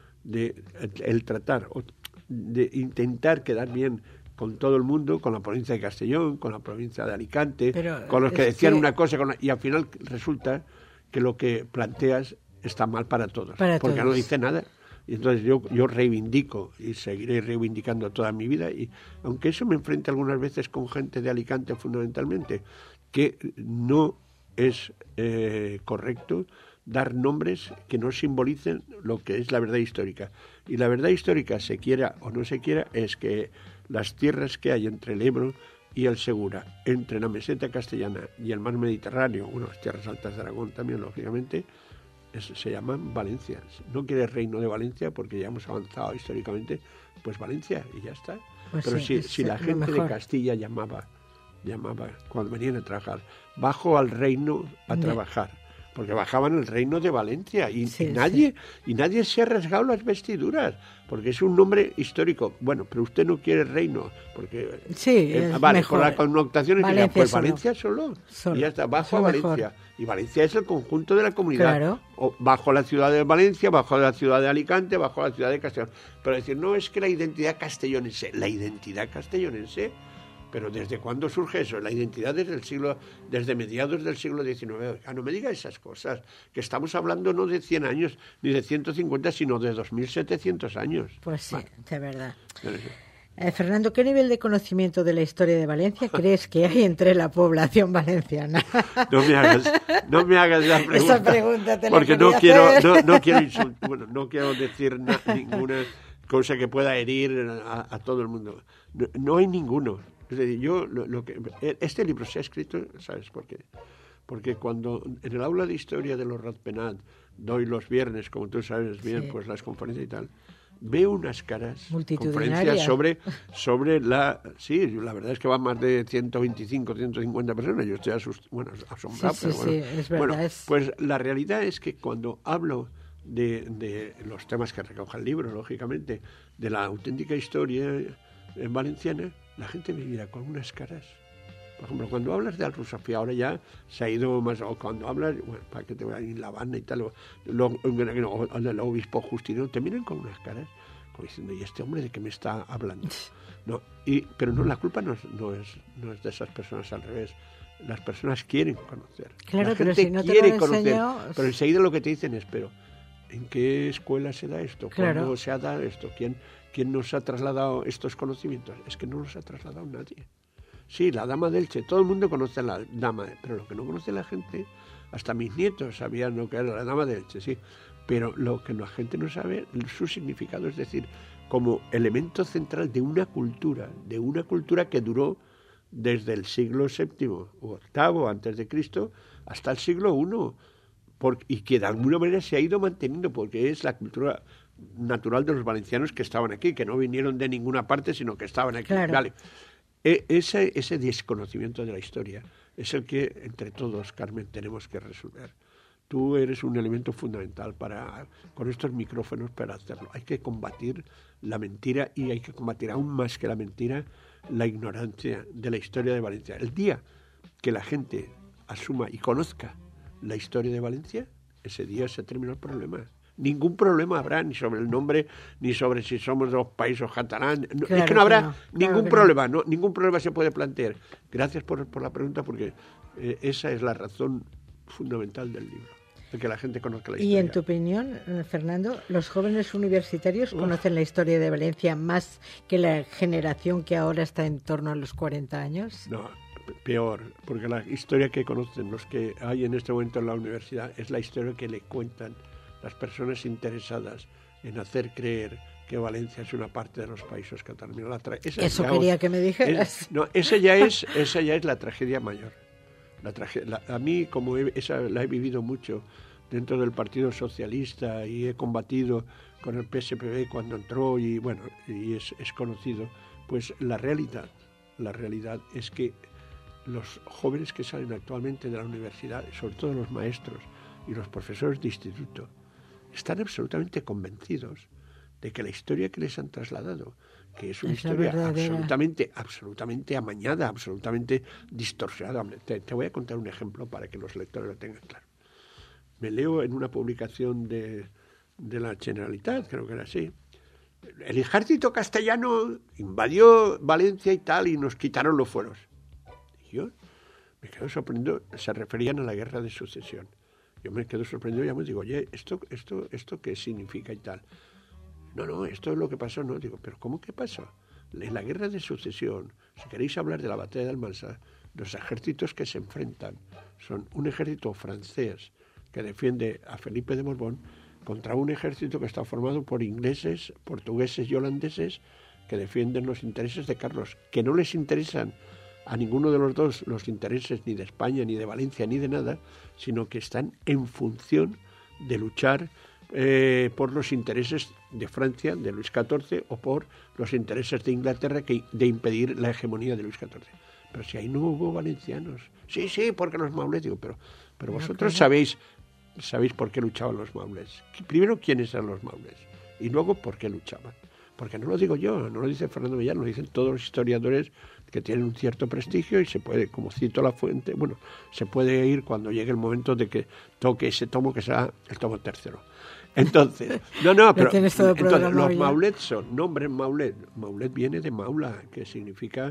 de el, el tratar, o- de intentar quedar bien con todo el mundo, con la provincia de Castellón, con la provincia de Alicante, Pero con los que es decían que- una cosa, con la- y al final resulta que lo que planteas está mal para todos, Para porque no todos. dice nada. Y entonces yo, yo reivindico y seguiré reivindicando toda mi vida, y aunque eso me enfrente algunas veces con gente de Alicante fundamentalmente, que no es eh, correcto dar nombres que no simbolicen lo que es la verdad histórica. Y la verdad histórica, se quiera o no se quiera, es que las tierras que hay entre el Ebro y el Segura, entre la meseta castellana y el mar Mediterráneo, bueno, las tierras altas de Aragón también, lógicamente, es- se llaman Valencia. No quiere Reino de Valencia porque ya hemos avanzado históricamente, pues Valencia y ya está. Pues Pero sí, si, es si la lo gente de mejor. Castilla llamaba, llamaba cuando venían a trabajar, bajo al reino a Ya. trabajar, porque bajaban el reino de Valencia y, Sí, y nadie y nadie se ha rasgado las vestiduras porque es un nombre histórico. Bueno, pero usted no quiere reino porque Sí, eh, es vale, mejor. con la connotación es que ya, Valencia pues solo. Valencia solo, Solo. y ya está, bajo Es a lo Valencia. mejor. Y Valencia es el conjunto de la comunidad. Claro. O bajo la ciudad de Valencia, bajo la ciudad de Alicante, bajo la ciudad de Castellón. Pero decir, no, es que la identidad castellonense, la identidad castellonense, pero ¿desde cuándo surge eso? La identidad desde el siglo, desde mediados del siglo diecinueve. Ah, no me diga esas cosas, que estamos hablando no de cien años, ni de ciento cincuenta, sino de dos mil setecientos años. Pues sí, Bueno, de verdad. pero eso. Eh, Fernando, ¿qué nivel de conocimiento de la historia de Valencia crees que hay entre la población valenciana? No me hagas, no me hagas la pregunta. Esa pregunta te la porque no quería quiero, hacer. no, no quiero insult- bueno, no quiero decir na- ninguna cosa que pueda herir a, a todo el mundo. No, no hay ninguno. Es decir, yo lo, lo que este libro se ha escrito, ¿sabes por qué? Porque cuando en el aula de historia de los Ratpenat doy los viernes, como tú sabes bien, Sí. pues las conferencias y tal, veo unas caras, Multitudinarias. conferencias sobre, sobre la... Sí, la verdad es que van más de ciento veinticinco, ciento cincuenta personas. Yo estoy asust- bueno, asombrado. Sí, sí, pero bueno. sí, es verdad, Bueno, es- pues la realidad es que cuando hablo de, de los temas que recoge el libro, lógicamente, de la auténtica historia en valenciana, la gente me mira con unas caras. Por ejemplo, cuando hablas de la rusofía, ahora ya se ha ido más, o cuando hablas, bueno, para que te vayan en La Habana y tal, o, lo, o el obispo Justino, te miran con unas caras, como diciendo, ¿y este hombre de qué me está hablando? No, y, pero no, la culpa no es, no, es, no es de esas personas, al revés. Las personas quieren conocer. Claro, la pero gente si no te quiere lo conocer, enseño... pero enseguida lo que te dicen es, pero ¿en qué escuela se da esto? Claro. ¿Cuándo se ha dado esto? ¿Quién, ¿Quién nos ha trasladado estos conocimientos? Es que no los ha trasladado nadie. Sí, la Dama de Elche, todo el mundo conoce a la Dama, pero lo que no conoce la gente, hasta mis nietos sabían lo que era la Dama de Elche, sí, pero lo que la gente no sabe, su significado, es decir, como elemento central de una cultura, de una cultura que duró desde el siglo séptimo o octavo antes de Cristo hasta el siglo primero, por, y que de alguna manera se ha ido manteniendo, porque es la cultura natural de los valencianos que estaban aquí, que no vinieron de ninguna parte, sino que estaban aquí. Claro. Vale. E, ese, ese desconocimiento de la historia es el que entre todos, Carmen, tenemos que resolver. Tú eres un elemento fundamental para, con estos micrófonos para hacerlo. Hay que combatir la mentira y hay que combatir aún más que la mentira, la ignorancia de la historia de Valencia. El día que la gente asuma y conozca la historia de Valencia, ese día se terminó el problema. Ningún problema habrá ni sobre el nombre, ni sobre si somos dos países catalán. No, claro es que no habrá que no, ningún claro que problema, no. No, ningún problema se puede plantear. Gracias por, por la pregunta, porque eh, esa es la razón fundamental del libro, de que la gente conozca la historia. Y en tu opinión, Fernando, ¿los jóvenes universitarios Uf. conocen la historia de Valencia más que la generación que ahora está en torno a los cuarenta años? No, peor, porque la historia que conocen los que hay en este momento en la universidad es la historia que le cuentan las personas interesadas en hacer creer que Valencia es una parte de los países catalanes. La tra- Eso quería os, que me dijeras. Es, no, esa ya es, esa ya es la tragedia mayor. La trage- la, a mí, como he, esa la he vivido mucho dentro del Partido Socialista y he combatido con el P S P B cuando entró y bueno, y es, es conocido, pues la realidad, la realidad es que los jóvenes que salen actualmente de la universidad, sobre todo los maestros y los profesores de instituto, están absolutamente convencidos de que la historia que les han trasladado, que es una es historia absolutamente, absolutamente amañada, absolutamente distorsionada. Te, te voy a contar un ejemplo para que los lectores lo tengan claro. Me leo en una publicación de, de la Generalitat, creo que era así, el ejército castellano invadió Valencia y tal, y nos quitaron los fueros. Y yo me quedo sorprendido, se referían a la guerra de sucesión. Yo me quedo sorprendido y ya me digo, oye, ¿esto, esto, ¿esto qué significa y tal? No, no, esto es lo que pasó, no. Digo, ¿pero cómo que pasó? En la guerra de sucesión, si queréis hablar de la batalla de Almansa, los ejércitos que se enfrentan son un ejército francés que defiende a Felipe de Borbón contra un ejército que está formado por ingleses, portugueses y holandeses que defienden los intereses de Carlos, que no les interesan a ninguno de los dos los intereses ni de España, ni de Valencia, ni de nada, sino que están en función de luchar eh, por los intereses de Francia, de Luis catorce, o por los intereses de Inglaterra, que, de impedir la hegemonía de Luis catorce. Pero si ahí no hubo valencianos. Sí, sí, porque los maulets, digo, pero, pero vosotros sabéis, sabéis por qué luchaban los maulets. Primero, quiénes eran los maulets, y luego por qué luchaban. Porque no lo digo yo, no lo dice Fernando Millán, lo dicen todos los historiadores que tienen un cierto prestigio, y se puede, como cito la fuente, bueno, se puede ir cuando llegue el momento de que toque ese tomo, que será el tomo tercero. Entonces, no, no, pero entonces, los ya. maulets son, nombres maulet, maulet viene de maula, que significa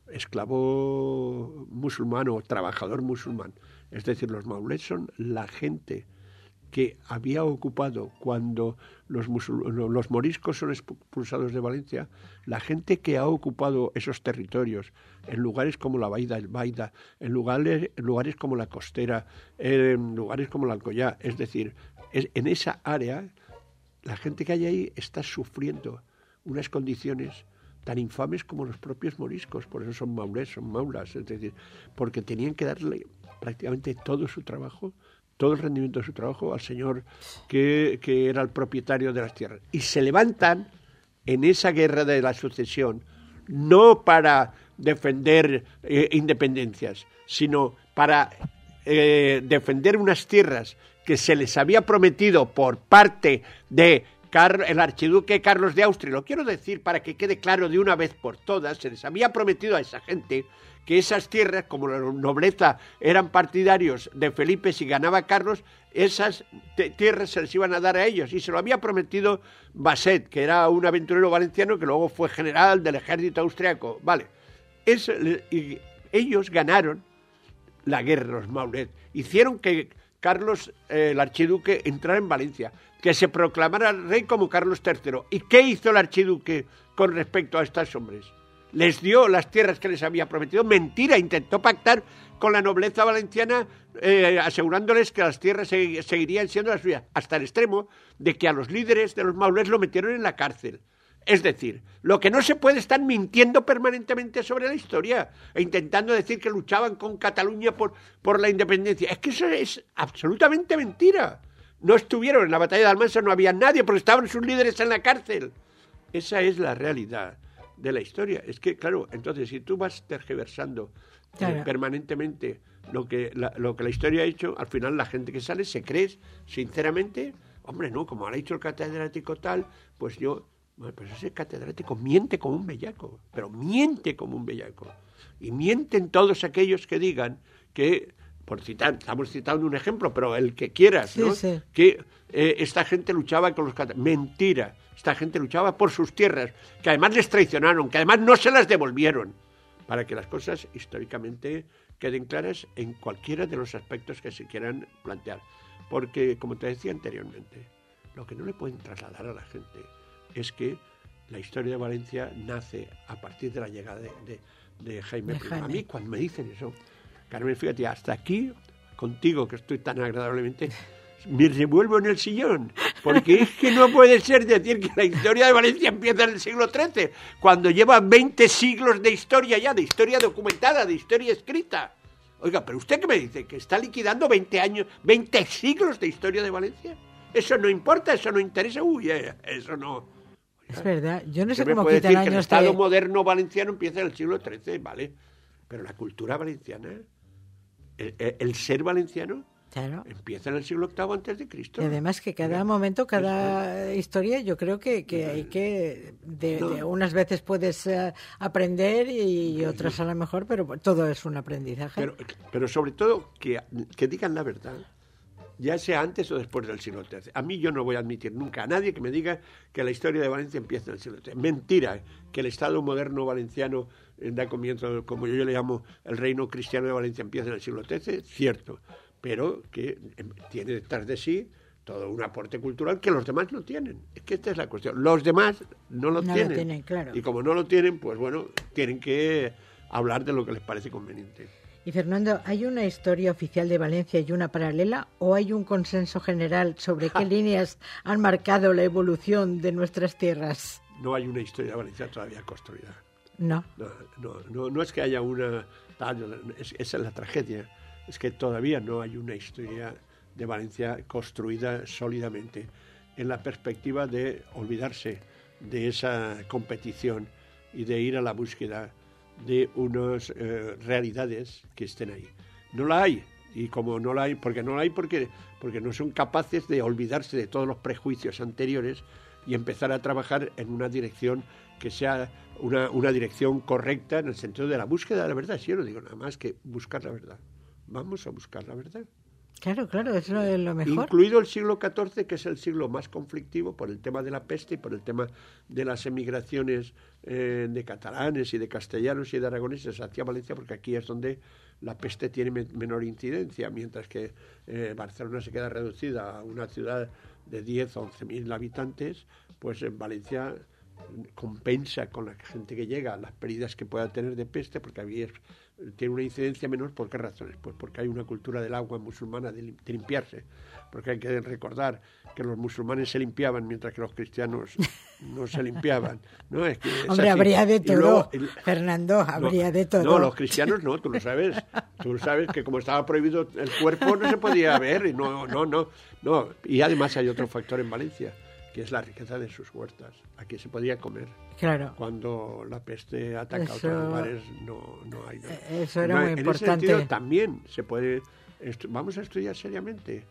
esclavo musulmán o trabajador musulmán. Es decir, los maulets son la gente que había ocupado cuando los, musul- los moriscos son expulsados de Valencia, la gente que ha ocupado esos territorios en lugares como la Baida, el Baida, en lugares, en lugares como la Costera, en lugares como la Alcoyá, es decir, es, en esa área, la gente que hay ahí está sufriendo unas condiciones tan infames como los propios moriscos, por eso son maulés, son maulas, es decir, porque tenían que darle prácticamente todo su trabajo, todo el rendimiento de su trabajo al señor que, que era el propietario de las tierras. Y se levantan en esa guerra de la sucesión, no para defender eh, independencias, sino para eh, defender unas tierras que se les había prometido por parte de Car- el archiduque Carlos de Austria, lo quiero decir para que quede claro de una vez por todas, se les había prometido a esa gente que esas tierras, como la nobleza eran partidarios de Felipe si ganaba Carlos, esas t- tierras se les iban a dar a ellos, y se lo había prometido Basset, que era un aventurero valenciano que luego fue general del ejército austriaco. Vale, es, y ellos ganaron la guerra, los Maulet, hicieron que Carlos, eh, el archiduque, entrara en Valencia, que se proclamara rey como Carlos tercero. ¿Y qué hizo el archiduque con respecto a estos hombres? Les dio las tierras que les había prometido. Mentira, intentó pactar con la nobleza valenciana, eh, asegurándoles que las tierras se, seguirían siendo las suyas, hasta el extremo de que a los líderes de los Maulets lo metieron en la cárcel. Es decir, lo que no se puede estar mintiendo permanentemente sobre la historia e intentando decir que luchaban con Cataluña por, por la independencia. Es que eso es absolutamente mentira. No estuvieron en la batalla de Almansa, no había nadie porque estaban sus líderes en la cárcel. Esa es la realidad de la historia. Es que, claro, entonces si tú vas tergiversando claro. eh, permanentemente lo que, la, lo que la historia ha hecho, al final la gente que sale se cree, sinceramente, hombre, no, como ha dicho el catedrático tal, pues yo, bueno, pues ese catedrático miente como un bellaco, pero miente como un bellaco. Y mienten todos aquellos que digan que, por citar, estamos citando un ejemplo, pero el que quieras, ¿no? Sí, sí. Que eh, esta gente luchaba con los catalanes. Mentira. Esta gente luchaba por sus tierras, que además les traicionaron, que además no se las devolvieron, para que las cosas históricamente queden claras en cualquiera de los aspectos que se quieran plantear. Porque, como te decía anteriormente, lo que no le pueden trasladar a la gente es que la historia de Valencia nace a partir de la llegada de, de, de Jaime I. A mí, cuando me dicen eso, Carmen, fíjate, hasta aquí, contigo, que estoy tan agradablemente, me revuelvo en el sillón, porque es que no puede ser decir que la historia de Valencia empieza en el siglo trece, cuando lleva veinte siglos de historia ya, de historia documentada, de historia escrita. Oiga, pero ¿usted qué me dice? ¿Que está liquidando veinte años, veinte siglos de historia de Valencia? Eso no importa, eso no interesa, uy, eso no. Oiga, es verdad, yo no sé cómo quitan decir años que el Estado de... moderno valenciano empieza en el siglo trece, vale, pero la cultura valenciana, el, el, el ser valenciano, claro, empieza en el siglo octavo antes de Cristo. Y además que cada momento, cada historia, yo creo que, que hay que, de, no. de unas veces puedes uh, aprender y otras a lo mejor, pero todo es un aprendizaje. Pero, pero sobre todo que, que digan la verdad, ya sea antes o después del siglo trece. A mí yo no voy a admitir nunca a nadie que me diga que la historia de Valencia empieza en el siglo trece. Mentira, que el Estado moderno valenciano eh, da comienzo, como yo le llamo, el reino cristiano de Valencia empieza en el siglo trece, cierto, pero que tiene detrás de sí todo un aporte cultural que los demás no tienen. Es que esta es la cuestión. Los demás no lo no tienen. Lo tienen, claro. Y como no lo tienen, pues bueno, tienen que hablar de lo que les parece conveniente. Y Fernando, ¿hay una historia oficial de Valencia y una paralela o hay un consenso general sobre qué líneas han marcado la evolución de nuestras tierras? No hay una historia de Valencia todavía construida. No. No, no, no, no es que haya una... Es, esa es la tragedia. Es que todavía no hay una historia de Valencia construida sólidamente en la perspectiva de olvidarse de esa competición y de ir a la búsqueda de unas eh, realidades que estén ahí. No la hay, y como no la hay, porque no la hay porque, porque no son capaces de olvidarse de todos los prejuicios anteriores y empezar a trabajar en una dirección que sea una, una dirección correcta en el sentido de la búsqueda de la verdad. Si yo no digo nada más que buscar la verdad. Vamos a buscar la verdad. Claro, claro, eso es lo mejor. Incluido el siglo catorce, que es el siglo más conflictivo por el tema de la peste y por el tema de las emigraciones eh, de catalanes y de castellanos y de aragoneses hacia Valencia, porque aquí es donde la peste tiene me- menor incidencia, mientras que eh, Barcelona se queda reducida a una ciudad de diez o once mil habitantes, pues en Valencia compensa con la gente que llega las pérdidas que pueda tener de peste, porque había, tiene una incidencia menor. ¿Por qué razones? Pues porque hay una cultura del agua musulmana de, lim- de limpiarse, porque hay que recordar que los musulmanes se limpiaban mientras que los cristianos no se limpiaban, ¿no? Es que es Hombre, así. habría de Y todo, luego, el, Fernando, habría no, de todo. No, los cristianos no, tú lo sabes. Tú sabes que como estaba prohibido el cuerpo no se podía ver, y no, no, no, no. Y además hay otro factor en Valencia, que es la riqueza de sus huertas. Aquí se podía comer. Claro. Cuando la peste ataca Eso, a otros lugares, no, no hay nada. Eso era no, muy en importante. ese sentido también se puede... Estu- vamos a estudiar seriamente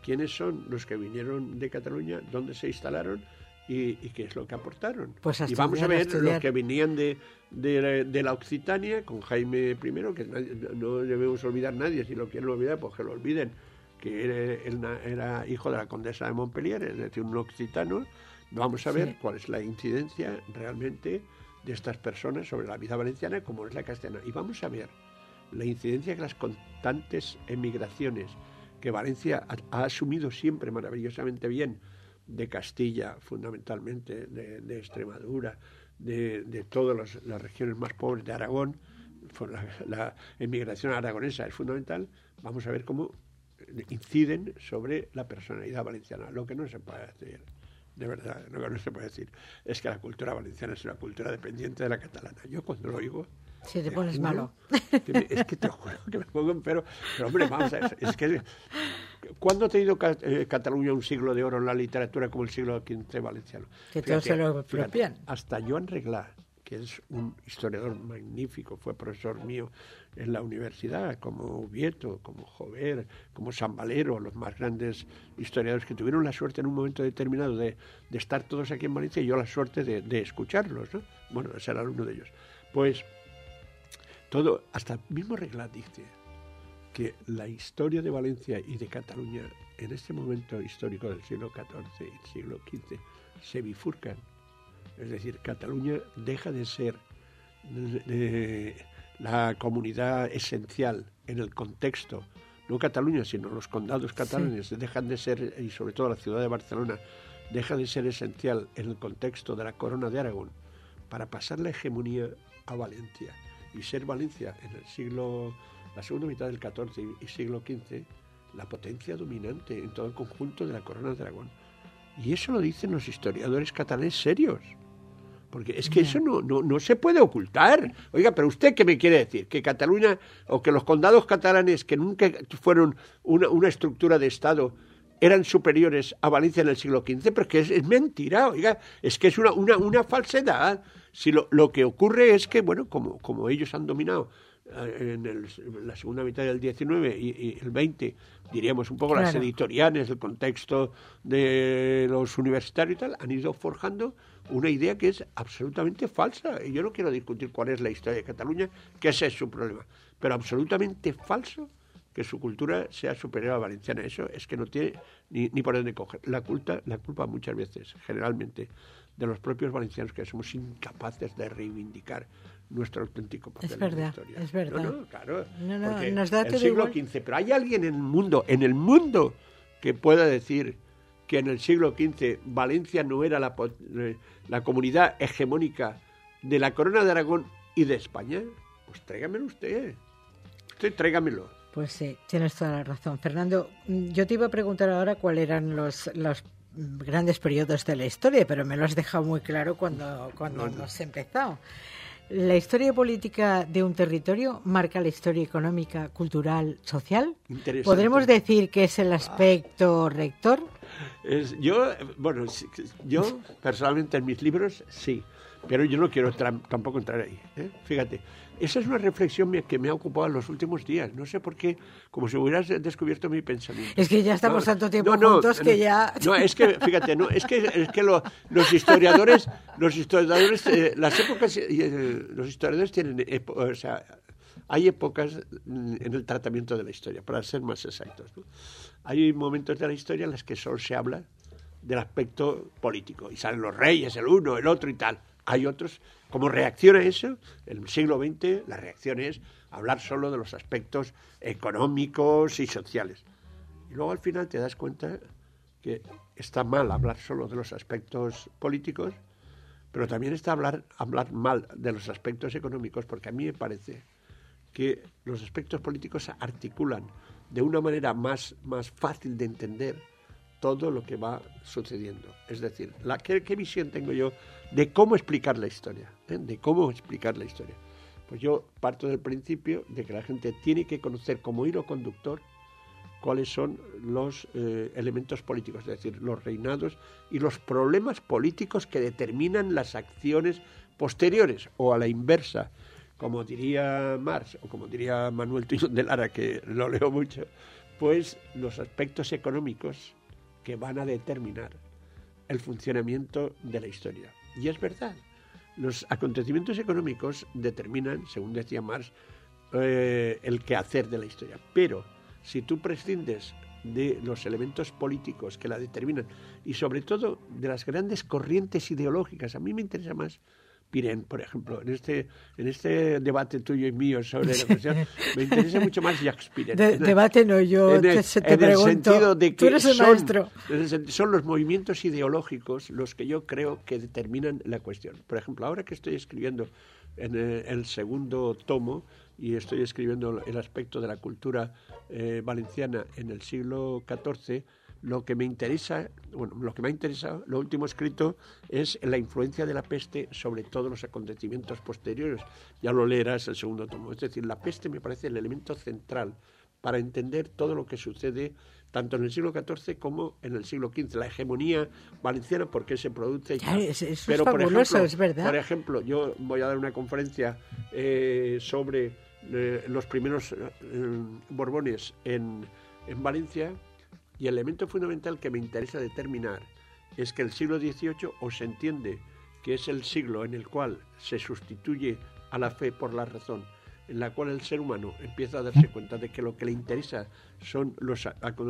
quiénes son los que vinieron de Cataluña, dónde se instalaron y, y qué es lo que aportaron. Pues a y vamos a estudiar, ver a los que venían de, de, de la Occitania, con Jaime primero, que nadie, no debemos olvidar nadie, si lo quieren olvidar, pues que lo olviden, que era, era hijo de la condesa de Montpellier, es decir, un occitano. Vamos a ver sí. cuál es la incidencia realmente de estas personas sobre la vida valenciana, como es la castellana. Y vamos a ver la incidencia de las constantes emigraciones que Valencia ha, ha asumido siempre maravillosamente bien, de Castilla fundamentalmente, de, de Extremadura, de, de todas los, las regiones más pobres de Aragón. La, la emigración aragonesa es fundamental. Vamos a ver cómo inciden sobre la personalidad valenciana, lo que no se puede decir. De verdad, lo que no se puede decir es que la cultura valenciana es una cultura dependiente de la catalana. Yo cuando lo oigo... Si te pones juro, malo. Que me, es que te juro que me pongo en pero. Pero hombre, vamos a ver, es que... ¿Cuándo ha tenido eh, Cataluña un siglo de oro en la literatura como el siglo quince valenciano? Que todos se lo apropian. Hasta Joan Reglà, que es un historiador magnífico, fue profesor mío en la universidad, como Ubieto, como Jover, como San Valero, los más grandes historiadores que tuvieron la suerte en un momento determinado de, de estar todos aquí en Valencia y yo la suerte de, de escucharlos, ¿no? Bueno, de ser alumno de ellos. Pues todo, hasta el mismo Reglà dice que la historia de Valencia y de Cataluña en este momento histórico del siglo catorce y siglo quince se bifurcan. Es decir, Cataluña deja de ser eh, la comunidad esencial en el contexto, no Cataluña, sino los condados catalanes, sí. dejan de ser, y sobre todo la ciudad de Barcelona, deja de ser esencial en el contexto de la corona de Aragón para pasar la hegemonía a Valencia y ser Valencia en el siglo, la segunda mitad del catorce y, y siglo quince, la potencia dominante en todo el conjunto de la corona de Aragón. Y eso lo dicen los historiadores catalanes serios. Porque es que eso no, no, no se puede ocultar. Oiga, pero ¿usted qué me quiere decir? ¿Que Cataluña o que los condados catalanes, que nunca fueron una, una estructura de Estado, eran superiores a Valencia en el siglo quince? Pero es que es, es mentira, oiga, es que es una, una, una falsedad. Si lo, lo que ocurre es que, bueno, como, como ellos han dominado en, el, en la segunda mitad del diecinueve y, y el veinte, diríamos un poco claro. las editoriales, el contexto de los universitarios y tal, han ido forjando una idea que es absolutamente falsa. Y yo no quiero discutir cuál es la historia de Cataluña, que ese es su problema, pero absolutamente falso que su cultura sea superior a la valenciana. Eso es que no tiene ni, ni por dónde coger. La culpa, la culpa muchas veces, generalmente, de los propios valencianos, que somos incapaces de reivindicar nuestro auténtico papel es verdad, en la historia. Es verdad, no, no, claro, no, no, porque nos da el siglo igual. quince, pero hay alguien en el mundo, en el mundo, que pueda decir que en el siglo quince Valencia no era la, la comunidad hegemónica de la corona de Aragón y de España. Pues tráigamelo usted, usted tráigamelo. Pues sí, tienes toda la razón. Fernando, yo te iba a preguntar ahora cuáles eran los, los grandes periodos de la historia, pero me lo has dejado muy claro cuando, cuando no, no. hemos empezado. ¿La historia política de un territorio marca la historia económica, cultural, social? ¿Podremos decir que es el aspecto ah. rector? Es, yo, bueno, yo personalmente en mis libros sí, pero yo no quiero tra- tampoco entrar ahí, ¿eh? Fíjate, esa es una reflexión que me ha ocupado en los últimos días. No sé por qué, como si hubieras descubierto mi pensamiento. Es que ya estamos no, tanto tiempo no, no, juntos no, que ya... No, es que, fíjate, no, es que, es que lo, los historiadores, los historiadores, eh, las épocas, eh, los historiadores tienen, epo, o sea, hay épocas en el tratamiento de la historia, para ser más exactos, ¿no? Hay momentos de la historia en los que solo se habla del aspecto político, y salen los reyes, el uno, el otro y tal. Hay otros, como reacción a eso, en el siglo veinte la reacción es hablar solo de los aspectos económicos y sociales. Y luego al final te das cuenta que está mal hablar solo de los aspectos políticos, pero también está hablar, hablar mal de los aspectos económicos, porque a mí me parece que los aspectos políticos articulan de una manera más, más fácil de entender todo lo que va sucediendo. Es decir, la, ¿qué, qué visión tengo yo de cómo explicar la historia? ¿eh? De cómo explicar la historia. Pues yo parto del principio de que la gente tiene que conocer como hilo conductor cuáles son los eh, elementos políticos, es decir, los reinados y los problemas políticos que determinan las acciones posteriores, o a la inversa, como diría Marx, o como diría Manuel Tuñón de Lara, que lo leo mucho, pues los aspectos económicos que van a determinar el funcionamiento de la historia. Y es verdad, los acontecimientos económicos determinan, según decía Marx, eh, el quehacer de la historia. Pero si tú prescindes de los elementos políticos que la determinan y sobre todo de las grandes corrientes ideológicas, a mí me interesa más Pirén, por ejemplo, en este en este debate tuyo y mío sobre la cuestión, me interesa mucho más Jacques Pirén. De, debate no, yo en el, te, te en pregunto, el sentido de que tú eres el son, maestro. Son los movimientos ideológicos los que yo creo que determinan la cuestión. Por ejemplo, ahora que estoy escribiendo en el, el segundo tomo y estoy escribiendo el aspecto de la cultura eh, valenciana en el siglo catorce, lo que me interesa, bueno, lo que me ha interesado, lo último escrito, es la influencia de la peste sobre todos los acontecimientos posteriores. Ya lo leerás el segundo tomo. Es decir, la peste me parece el elemento central para entender todo lo que sucede tanto en el siglo catorce como en el siglo quince. La hegemonía valenciana, por qué se produce. Y claro, eso es Pero, fabuloso, por ejemplo, es verdad. Por ejemplo, yo voy a dar una conferencia eh, sobre eh, los primeros eh, Borbones en, en Valencia. Y el elemento fundamental que me interesa determinar es que el siglo dieciocho o se entiende que es el siglo en el cual se sustituye a la fe por la razón, en la cual el ser humano empieza a darse cuenta de que lo que le interesa son los,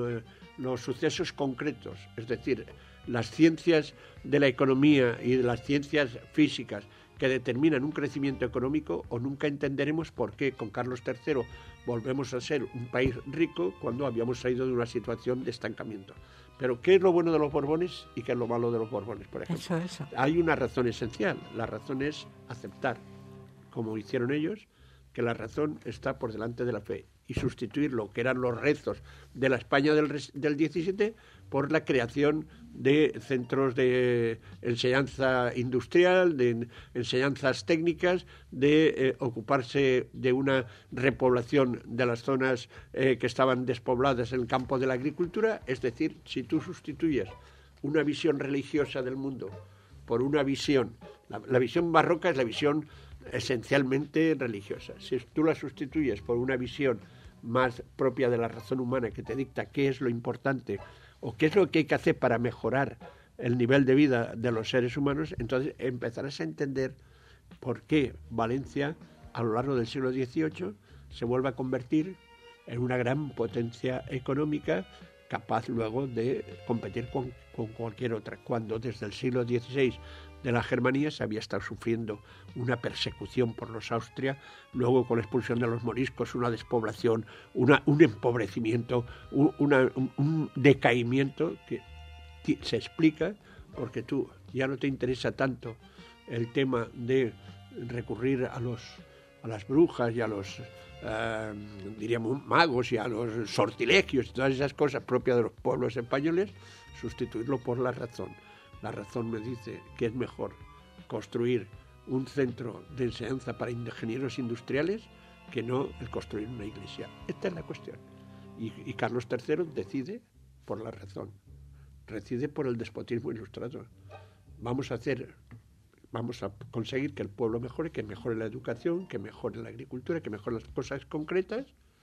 los sucesos concretos, es decir, las ciencias de la economía y de las ciencias físicas que determinan un crecimiento económico, o nunca entenderemos por qué con Carlos tercero volvemos a ser un país rico cuando habíamos salido de una situación de estancamiento. Pero ¿qué es lo bueno de los Borbones y qué es lo malo de los Borbones, por ejemplo? Eso, eso. Hay una razón esencial. La razón es aceptar, como hicieron ellos, que la razón está por delante de la fe y sustituir lo que eran los rezos de la España del, del diecisiete por la creación de centros de enseñanza industrial, de enseñanzas técnicas, de eh, ocuparse de una repoblación de las zonas eh, que estaban despobladas en el campo de la agricultura. Es decir, si tú sustituyes una visión religiosa del mundo por una visión, la, la visión barroca es la visión esencialmente religiosa. Si tú la sustituyes por una visión más propia de la razón humana que te dicta qué es lo importante o qué es lo que hay que hacer para mejorar el nivel de vida de los seres humanos, entonces empezarás a entender por qué Valencia a lo largo del siglo dieciocho se vuelve a convertir en una gran potencia económica capaz luego de competir con, con cualquier otra, cuando desde el siglo dieciséis de la Germanía se había estado sufriendo una persecución por los Austria, luego con la expulsión de los moriscos, una despoblación, una, un empobrecimiento, un, una, un, un decaimiento que t- se explica porque tú ya no te interesa tanto el tema de recurrir a los a las brujas y a los eh, diríamos magos y a los sortilegios y todas esas cosas propias de los pueblos españoles, sustituirlo por la razón. La razón me dice que es mejor construir un centro de enseñanza para ingenieros industriales que no el construir una iglesia. Esta es la cuestión. Y, y Carlos tercero decide por la razón, decide por el despotismo ilustrado. Vamos a hacer, vamos a conseguir que el pueblo mejore, que mejore la educación, que mejore la agricultura, que mejore las cosas concretas,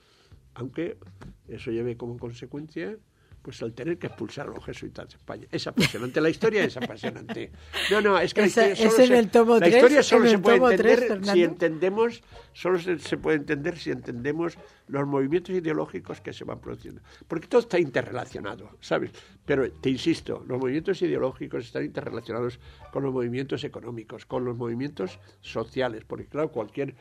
aunque eso lleve como consecuencia pues el tener que expulsar a los jesuitas de España. Es apasionante, la historia es apasionante. No, no, es que la Esa, historia solo, es en el tomo se, la tres, historia solo se puede entender tres, si entendemos, solo se, se puede entender si entendemos los movimientos ideológicos que se van produciendo. Porque todo está interrelacionado, ¿sabes? Pero te insisto, los movimientos ideológicos están interrelacionados con los movimientos económicos, con los movimientos sociales, porque claro, cualquier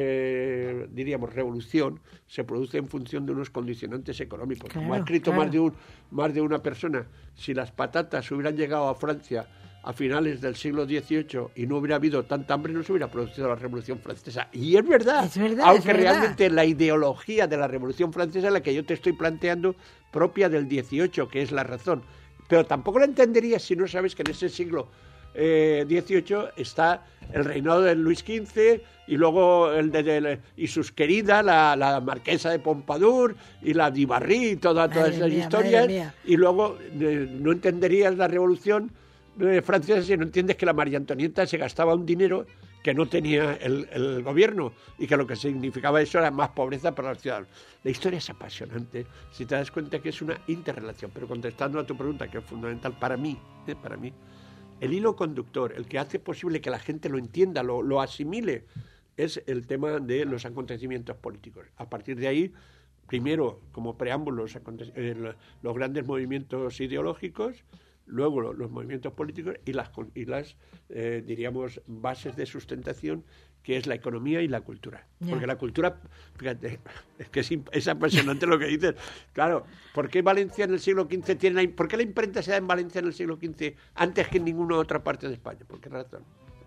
Eh, diríamos revolución se produce en función de unos condicionantes económicos. Claro, como ha escrito claro. más de un más de una persona, si las patatas hubieran llegado a Francia a finales del siglo dieciocho y no hubiera habido tanta hambre, no se hubiera producido la Revolución Francesa. Y es verdad, es verdad aunque es verdad. realmente la ideología de la Revolución Francesa, la que yo te estoy planteando, propia del dieciocho, que es la razón, pero tampoco la entenderías si no sabes que en ese siglo Eh, dieciocho está el reinado de Luis quince y luego el de, de y sus queridas, la, la marquesa de Pompadour y la Dubarry y toda, todas esas mía, historias, madre mía. y luego eh, no entenderías la revolución eh, francesa si no entiendes que la María Antonieta se gastaba un dinero que no tenía el, el gobierno y que lo que significaba eso era más pobreza para los ciudadanos. La historia es apasionante, si te das cuenta que es una interrelación, pero contestando a tu pregunta, que es fundamental para mí, ¿eh? para mí, el hilo conductor, el que hace posible que la gente lo entienda, lo, lo asimile, es el tema de los acontecimientos políticos. A partir de ahí, primero, como preámbulo, los, eh, los grandes movimientos ideológicos, luego los, los movimientos políticos y las, y las eh, diríamos, bases de sustentación, que es la economía y la cultura. Yeah. Porque la cultura, fíjate, es que es, es apasionante lo que dices. Claro, ¿por qué Valencia en el siglo quince tiene la, ¿por qué la imprenta se da en Valencia en el siglo quince antes que en ninguna otra parte de España? ¿Por qué razón?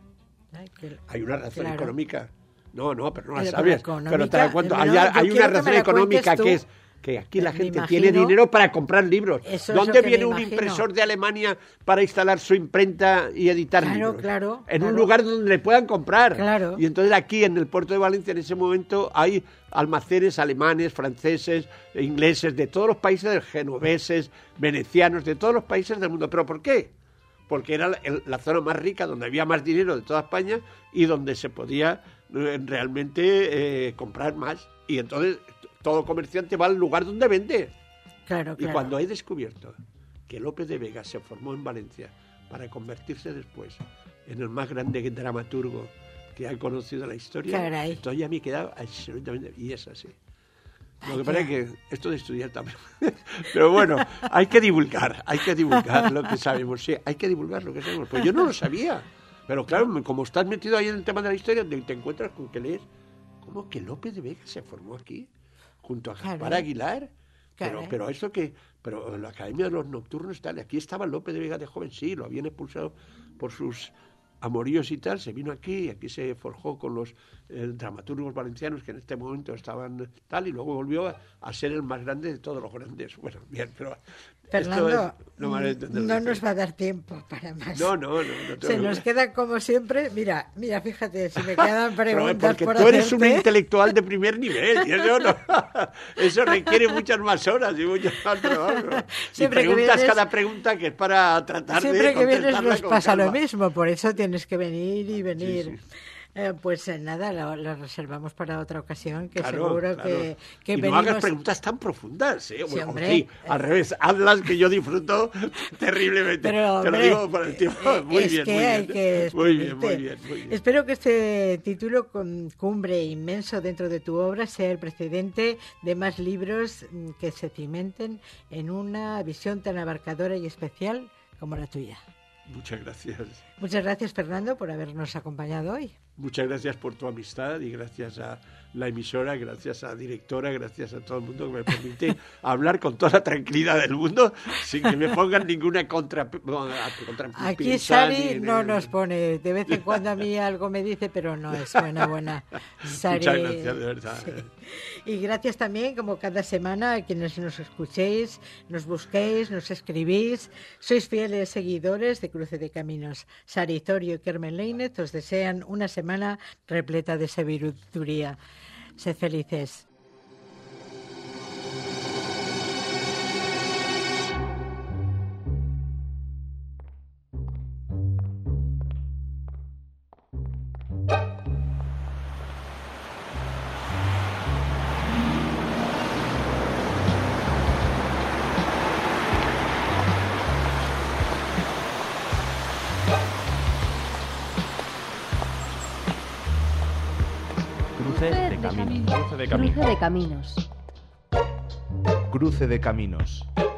Ay, que, hay una razón claro. económica. No, no, pero no la sabes. Pero te la cuento. Hay, no, hay una razón económica que es que aquí la gente imagino, tiene dinero para comprar libros. ¿Dónde viene un impresor de Alemania para instalar su imprenta y editar claro, libros? Claro, en claro. un lugar donde le puedan comprar. Claro. Y entonces aquí en el puerto de Valencia en ese momento hay almacenes alemanes, franceses, ingleses, de todos los países, genoveses, venecianos, de todos los países del mundo. ¿Pero por qué? Porque era la, la zona más rica, donde había más dinero de toda España y donde se podía eh, realmente eh, comprar más. Y entonces todo comerciante va al lugar donde vende. Claro, y claro. cuando he descubierto que Lope de Vega se formó en Valencia para convertirse después en el más grande dramaturgo que ha conocido la historia, Caray. entonces ya me he quedado absolutamente... Y es así. Lo que pasa es que esto de estudiar también... Pero bueno, hay que divulgar, hay que divulgar lo que sabemos. Sí, hay que divulgar lo que sabemos. Pues yo no lo sabía. Pero claro, como estás metido ahí en el tema de la historia, te, te encuentras con que lees... ¿Cómo que Lope de Vega se formó aquí? Junto a Gaspar Caray. Aguilar. Pero, Caray. pero eso que... Pero la Academia de los Nocturnos tal, aquí estaba Lope de Vega de joven, sí, lo habían expulsado por sus amoríos y tal, se vino aquí, aquí se forjó con los eh, dramaturgos valencianos que en este momento estaban tal, y luego volvió a, a ser el más grande de todos los grandes. Bueno, bien, pero... Fernando, esto es, no, no nos va a dar tiempo para más. No, no, no. no Se nos queda como siempre. Mira, mira, fíjate, si me quedan preguntas pero porque por tú eres hacerte. Un intelectual de primer nivel. Y eso, no, eso requiere muchas más horas y muchas más trabajo. Y preguntas vienes, cada pregunta que es para tratar siempre de Siempre que vienes nos pasa calma. Lo mismo, por eso tienes que venir y venir. Sí, sí. Eh, pues eh, nada, la, la reservamos para otra ocasión, que claro, seguro claro. que, que y venimos... no hagas preguntas tan profundas, ¿eh? Sí, bueno, hombre, sí, al eh, revés, hazlas que yo disfruto terriblemente. Pero, te hombre, lo digo por el tiempo. Eh, muy, es bien, que muy, hay bien. Que muy bien, muy bien, muy bien. Espero que este título con cumbre inmenso dentro de tu obra sea el precedente de más libros que se cimenten en una visión tan abarcadora y especial como la tuya. Muchas gracias. Muchas gracias, Fernando, por habernos acompañado hoy. Muchas gracias por tu amistad y gracias a la emisora, gracias a la directora, gracias a todo el mundo que me permite hablar con toda la tranquilidad del mundo sin que me pongan ninguna contra... contra Aquí Sari ni, no ni... nos pone, de vez en cuando a mí algo me dice, pero no es buena, buena. Sari, muchas gracias, de verdad. Sí. Y gracias también, como cada semana, a quienes nos escuchéis, nos busquéis, nos escribís. Sois fieles seguidores de Cruce de Caminos. Sari Zorio y Carmen Leinez os desean una semana repleta de sabiduría. Sed felices. Cruce de caminos. Cruce de caminos. Cruce de caminos. Cruce de caminos.